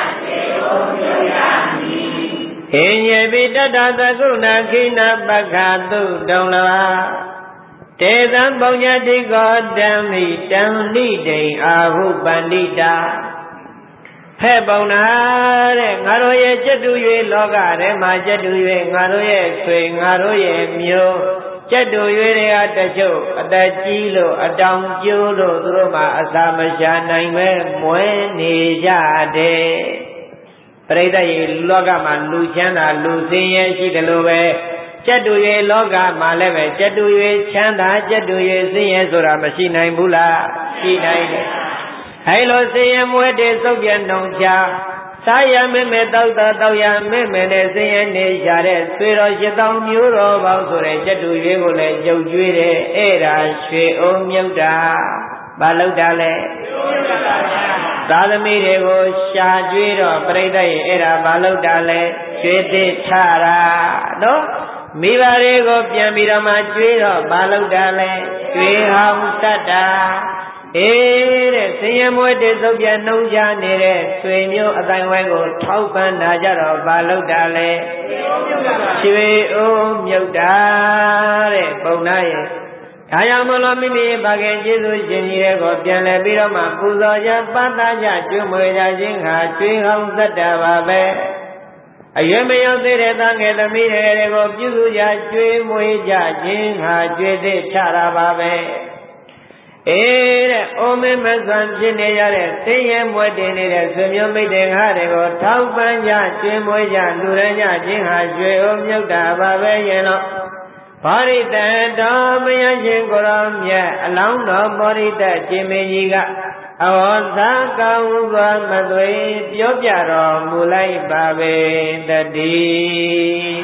ဟိညေပိတတ္တသကုဏခိနပက္ခတုတုံလာတေသံပုံညတိကောတံမိတံလိတိအာဟုပန္တိတာဖဲ့ပုံနာတဲ့ငါတို့ရဲ့ကျက်တူ၍လောကထဲမှာကျက်တူ၍ငါတို့ရဲ့ဆွေငါတို့ရဲ့မျိုးကျက်တူ၍တွေကတချို့အသက်ကြီးလို့အတောင်ကျိုးလို့သူတို့မှအစာမရှာနိုင်ပဲမွဲနေကြတယ်ပရိသတ်ရေလောကမှာလူချမ်းသာလူစင်းရဲရှိတယ်လို့ပဲကျက်တူ၍လောကမှာလည်းပဲကျက်တူ၍ချမ်းသာကျက်တူ၍စင်းရဲဆိုတာမရှိနိုင်ဘူးလားရှိနိုင်တယ်အဲလိုစည်ရမွေးတေစုပ်ပြနှုံချစားရမေမေတောက်တာတောက်ရမေမေနဲ့စည်ရနေကြတဲ့ဆွေတော်ရှစ်တောင်မျိုးတော်ပေါင်းဆိုတဲ့ကျက်တူရွေးကိုလည်းကြုတ်ကျွေးတယ်အဲ့ဒါရွှေအိုးမြုပ်တာဘာလို့တာလဲသာသမီတွေကိုရှာကျွေးတော့ပြိဿရဲ့အဲ့ဒါဘာလို့တာလဲကျွေးသေးချတာနော်မိဘတွေကိုပြန်ပြီးတော့မှကျွေးတော့ဘာလို့တာလဲကျွေးဟောင်းတတ်တာအေးတဲ့ဆင်းရဲမွေးတေစုပ်ပြနှုံချနေတဲ့ဆွေမျိုးအတိုင်းဝဲကိုထောက်ပံ့တာကြတော့ဘာလို့တာလဲရွှေအိုးမြုပ်တာတဲ့ပုံနာရဲ့ဒါကြောင့်မလို့မိမိဘာခင်ကျေးဇူးရှင်ကြီးရဲ့ကိုပြန်လဲပြီးတော့မှပူဇော်ကြပတ်သားကြကျွမွေကြခြင်းဟာကျွေးဟောင်းသက်တာပါပဲအရွယ်မရောက်သေးတဲ့သားငယ်သမီးတွေကိုပြုစုကြကျွေးမွေကြခြင်းဟာကျွေးသေးချတာပါပဲအေးတဲ့အိုမင်းမဆန်ဖြစ်နေရတဲ့သိရဲမွဲတင်နေတဲ့ဆွေမျိုးမိတ်တင်ကားတွေကိုထောက်ပံ့ကြကျွေးမွေးကြလူရန်ကြခြင်းဟာရွှေအိုးမြုပ်တာပါပဲရင်တော့ဘောဓိတတော်မယရှင်ကိုရောမြတ်အလောင်းတော်ဘောဓိတရှင်မင်းကြီးကအဝေါ်သာကောင်းစွာမသွေပြောပြတော်မူလိုက်ပါပဲတည်း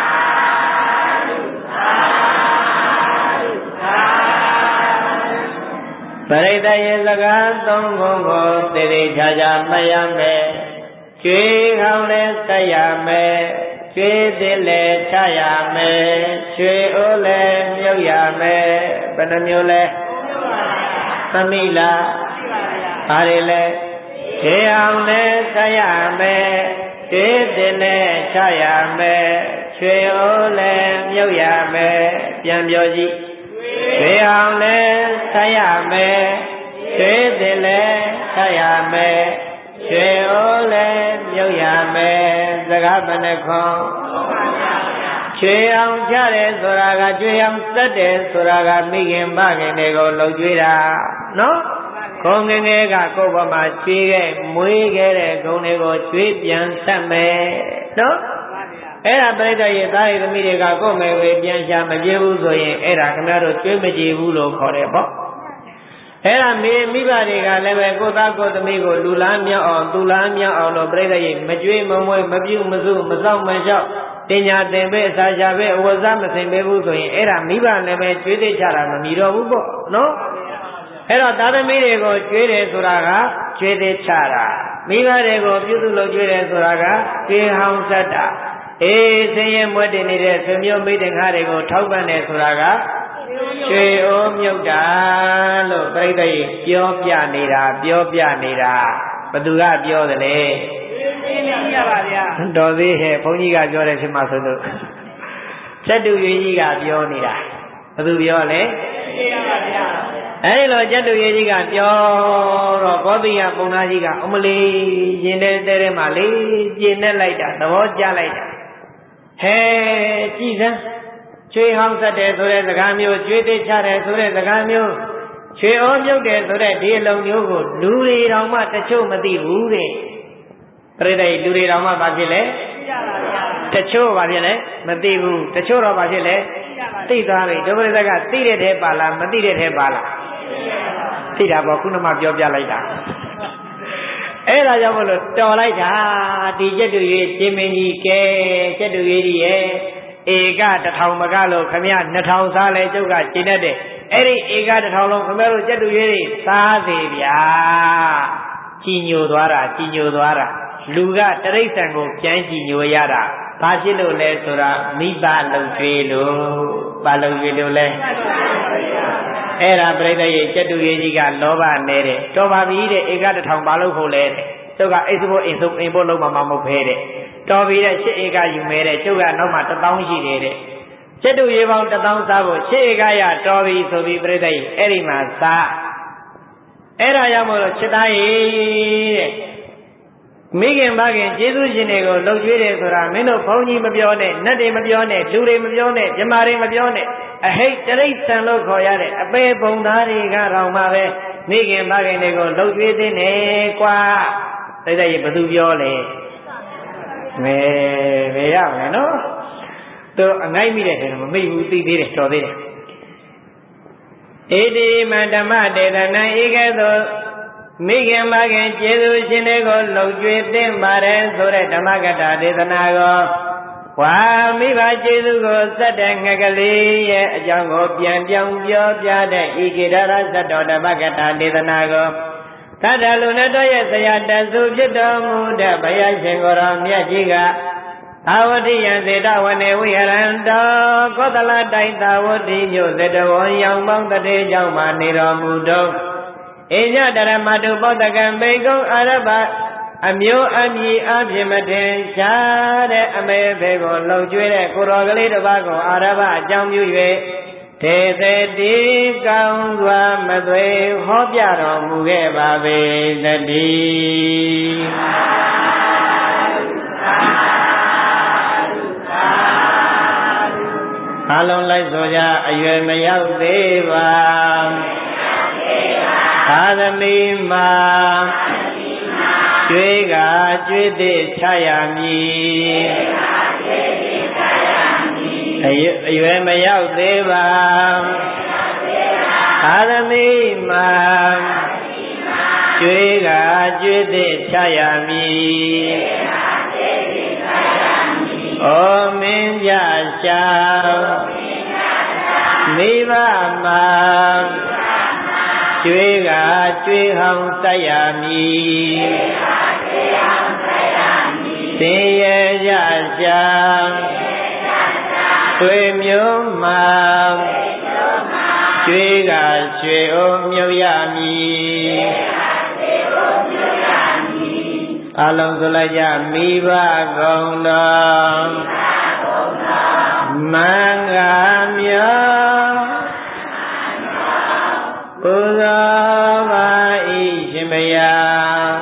ပရိသတ်ရဲ့စကားသုံးခုကိုသေသေးချာချာမှတ်ရမယ်ကျွေးကောင်းလဲဆက်ရမယ်ကျွေးသေးလဲချရမယ်ရွှေအိုးလဲမြုပ်ရမယ်ဘယ်နှမျိုးလဲသမီးလားဘာတွေလဲခြေအောင်လဲဆက်ရမယ်ကျွေးသေးလဲချရမယ်ရွှေအိုးလဲမြုပ်ရမယ်ပြန်ပြောကြည့်ရွှေအောင်လဲဆက်ရမယ်ရွှေသေးလဲဆက်ရမယ်ရွှေအိုးလဲမြုပ်ရမယ်စကားဘယ်နှခွန်ရွှေအောင်ချတယ်ဆိုတာကကျွေးအောင်စက်တယ်ဆိုတာကမိခင်မခင်တွေကိုလှုပ်ကြွေးတာနော်ကိုငငယ်ကကိုယ့်ဘဝမှာကျွေးခဲ့မွေးခဲ့တဲ့ဂုဏ်တွေကိုကျွေးပြန်ဆက်မယ်နော်အဲ့ဒါပြိတ္တရဲ့သားရသမီးတွေကကိုယ့်မယ်ဝေပြန်ရှာမပြေဘူးဆိုရင်အဲ့ဒါခင်ဗျားတို့ကျွေးမကြည့်ဘူးလို့ခေါ်တယ်ပေါ့အဲ့ဒါမိမိဘတွေကလည်းပဲကိုသားကိုသမီးကိုလူလားမြောက်အောင်သူလားမြောက်အောင်လို့ပြိတ္တရဲ့မကျွေးမမွေးမပြုမစုမစောင့်မလျှောက်တင်ညာတင်ပေးအစာချပေးအဝတ်စားမသိပေးဘူးဆိုရင်အဲ့ဒါမိဘလည်းပဲကျွေးသေးချတာမမီတော့ဘူးပေါ့နော်အဲ့တော့သားသမီးတွေကိုကျွေးတယ်ဆိုတာကကျွေးသေးချတာမိဘတွေကိုပြုစုလုပ်ကျွေးတယ်ဆိုတာကကျွေးဟောင်းဆက်တာအေးဆင်းရဲမွဲတင်နေတဲ့ဆွေမျိုးမိတ်တင်ကားတွေကိုထောက်ပံ့တယ်ဆိုတာကရွှေအိုးမြုပ်တာလို့ပြိတ္တိပြောပြနေတာပြောပြနေတာဘသူကပြောတယ်လဲတော်သေးဟဲ့ဘုန်းကြီးကပြောတယ်ဖြစ်မှာဆိုလို့ဇတ်တူရေးကြီးကပြောနေတာဘယ်သူပြောလဲအဲဒီလိုဇတ်တူရေးကြီးကပြောတော့ကောသီယပုံနာကြီးကအမလေးရင်ထဲတဲထဲမှာလေးပြင်းနဲ့လိုက်တာသဘောကျလိုက်တာဟဲကြည်စမ်းချွေဟောင်းဆက်တယ်ဆိုတဲ့စကားမျိုးကျွေးသိချတယ်ဆိုတဲ့စကားမျိုးချွေဩမြုပ်တယ်ဆိုတဲ့ဒီအလုံးမျိုးကိုလူတွေတောင်မှတချို့မသိဘူးတဲ့ပြိတ္တိလူတွေတောင်မှဘာဖြစ်လဲတချို့ဘာဖြစ်လဲမသိဘူးတချို့တော့ဘာဖြစ်လဲသိသွားပြီဒုပရိသကသိတဲ့ထဲပါလားမသိတဲ့ထဲပါလားသိတာပေါ့ခုနမှပြောပြလိုက်တာအဲ့ဒါကြောင့်မလို့တော်လိုက်တာဒီကျက်တူရေးရှင်မင်းကြီးကဲကျက်တူရေးကြီးရဲ့ဧကတထောင်မကလို့ခမရနှစ်ထောင်စားလဲကျုပ်ကရှင်းတတ်တယ်အဲ့ဒီဧကတထောင်လုံးခမရတို့ကျက်တူရေးတွေစားစေဗျာကြည်ညိုသွားတာကြည်ညိုသွားတာလူကတရိစ္ဆာန်ကိုပြန်ကြည်ညိုရတာဘာဖြစ်လို့လဲဆိုတာမိဘလုံကျွေးလို့ဘာလုံကျွေးလို့လဲအဲ့ဒါပြိတ္တရဲ့ကျက်တူရေးကြီးကလောဘနေတဲ့တော်ပါပြီတဲ့ဧကတထောင်ဘာလို့ဖို့လဲတဲ့ကျုပ်ကအိစဖို့အိမ်ဆုံးအိမ်ဖို့လုံးမမမဟုတ်ဖဲတဲ့တော်ပြီတဲ့ရှစ်ဧကယူမဲတဲ့ကျုပ်ကနောက်မှတစ်သောင်းရှိတယ်တဲ့ကျက်တူရေးပေါင်းတစ်သောင်းစားဖို့ရှစ်ဧကရတော်ပြီဆိုပြီးပြိတ္တရဲ့အဲ့ဒီမှာစားအဲ့ဒါကြောင့်မို့လို့ချစ်သားရဲ့တဲ့မိခင်မခင်ကျေးဇူးရှင်တွေကိုလှုပ်ကြွေးတယ်ဆိုတာမင်းတို့ဘုန်းကြီးမပြောနဲ့နတ်တွေမပြောနဲ့လူတွေမပြောနဲ့မြမာတွေမပြောနဲ့အဟိတ်တရိစ္ဆာန်လို့ခေါ်ရတဲ့အပေပုံသားတွေကတော့မှပဲမိခင်မခင်တွေကိုလှုပ်ကြွေးသင်းနေကွာသိတဲ့ရေဘသူပြောလဲမဲဘယ်ရမလဲနော်သူအငိုက်မိတဲ့တယ်မမိဘူးသိသေးတယ်တော်သေးတယ်ဧတိမဓမ္မတေသနံဧကဲ့သို့မိခင်မခင်ကျေးဇူးရှင်တွေကိုလှုပ်ကြွေးသင့်ပါတယ်ဆိုတဲ့ဓမ္မကတာဒေသနာကိုဝါမိဘကျေးဇူးကိုစက်တဲ့ငကလေးရဲ့အကြောင်းကိုပြန်ပြောင်းပြောပြတဲ့ဤကိရရဇတ်တော်ဓမ္မကတာဒေသနာကိုသတ္တလူနဲ့တော်ရဲ့ဆရာတဆုဖြစ်တော်မူတဲ့ဘုရားရှင်ကိုယ်တော်မြတ်ကြီးကသာဝတိယံသေတဝနေဝိဟရံတောကောသလတိုင်းသာဝတိမြို့သေတဝံရောင်ပေါင်းတတေကြောင့်မှနေတော်မူတော့ဣညတရမတုပောတကံဘေကုံအာရဘအမျိုးအမည်အဖြစ်မတင်ရှားတဲ့အမေဖေကိုလှုပ်ကြွေးတဲ့ကိုတော်ကလေးတစ်ပါးကိုအာရဘအကြောင်းပြု၍ဒေသတိကောင်းစွာမသွေဟောပြတော်မူခဲ့ပါပေသတည်းအလုံးလိုက်ဆိုကြအရွယ်မရောက်သေးပါသာသမီမှာကျွေးကကျွေးသည်ချရမည်အရွယ်မရောက်သေးပါသာသမီမှာကျွေးကကျွေးသည်ချရမည်ဩမင်းကြရှာမိဘမှာကျွေးကကျွေးဟောင်းစိုက်ရမည်သင်ရဲ့ကြရှာသွေမျိုးမှာကျွေးကရွှေအိုးမြုပ်ရမည်အလုံးစုလိုက်ကြမိဘကုံတော်မင်္ဂမြောပူဇော်ပါ၏ရှင်ဘုရား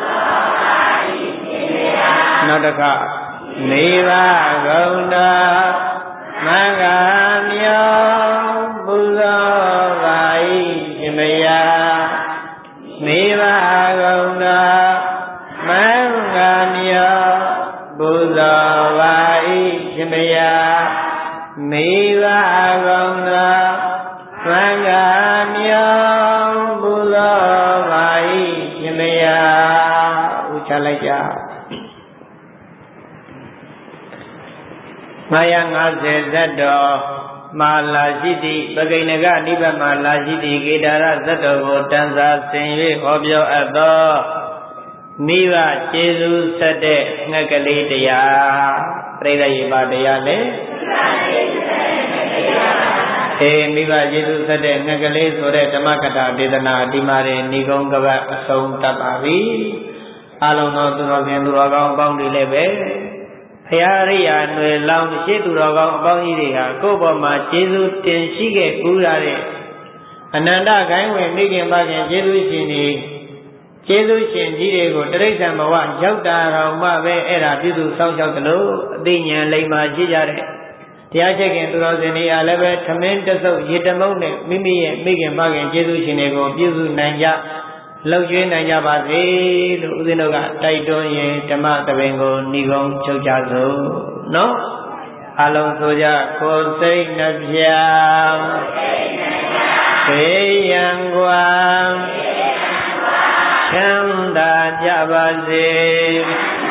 နောက်တစ်ခါမိဘကုံတော်မင်္ဂမြောပူဇော်ပါ၏ရှင်ဘုရားမိဘကုံတော်မင်္ဂမြောပူဇော်ပါ၏ရှင်ဘုရားမိဘကုံတော်မင်္ဂမြောပူဇော်ပါ၏ရှင်ဘုရားဥချလိုက်ကြငါးရာငါးဆယ်ဇတ်တော်မာလာရှိသည့်ပဂိဏကနိဗ္ဗာန်မာလာရှိသည့်ကေဒါရဇတ်တော်ကိုတန်စာဆင်၍ဟောပြောအပ်သောမိဘကျေးဇူးဆက်တဲ့ငှက်ကလေးတရားပြိဿရေပါတရားလေအေးမိဘကျေးဇူးဆက်တဲ့ငှက်ကလေးဆိုတဲ့ဓမ္မကတာဒေသနာဒီမှာနေဏိကုံကပတ်အဆုံးတတ်ပါပြီအလုံးသောသူတော်ရှင်သူတော်ကောင်းအပေါင်းတွေလည်းပဲဖရာရိယာຫນွေလောင်းရှိသူတော်ကောင်းအပေါင်းကြီးတွေဟာကိုယ့်ဘောမှာကျေးဇူးတင်ရှိခဲ့ကူးရတဲ့အနန္တဂိုင်းဝင်မိခင်ပါခင်ကျေးဇူးရှင်တွေကျေးဇူးရှင်ကြီးတွေကိုတိရစ္ဆာန်ဘဝရောက်တာတော်မှပဲအဲ့ဒါပြုစုစောင့်ရှောက်သလိုအသိဉာဏ်လိမ္မာရှိကြတဲ့တရားချက်ခင်သူတော်စင်တွေအားလည်းပဲထမင်းတဆုပ်ရေတမုတ်နဲ့မိမိရဲ့မိခင်ပါခင်ကျေးဇူးရှင်တွေကိုပြုစုနိုင်ကြလှုပ်ကျွေးနိုင်ကြပါစေလို့ဦးဇင်းတို့ကတိုက်တွန်းရင်ဓမ္မသဘင်ကိုဏိကုံးချုပ်ကြစို့နော်အလုံးဆိုကြကိုယ်စိတ်နှပြဘေးရန်ကွာချမ်းသာကြပါစေ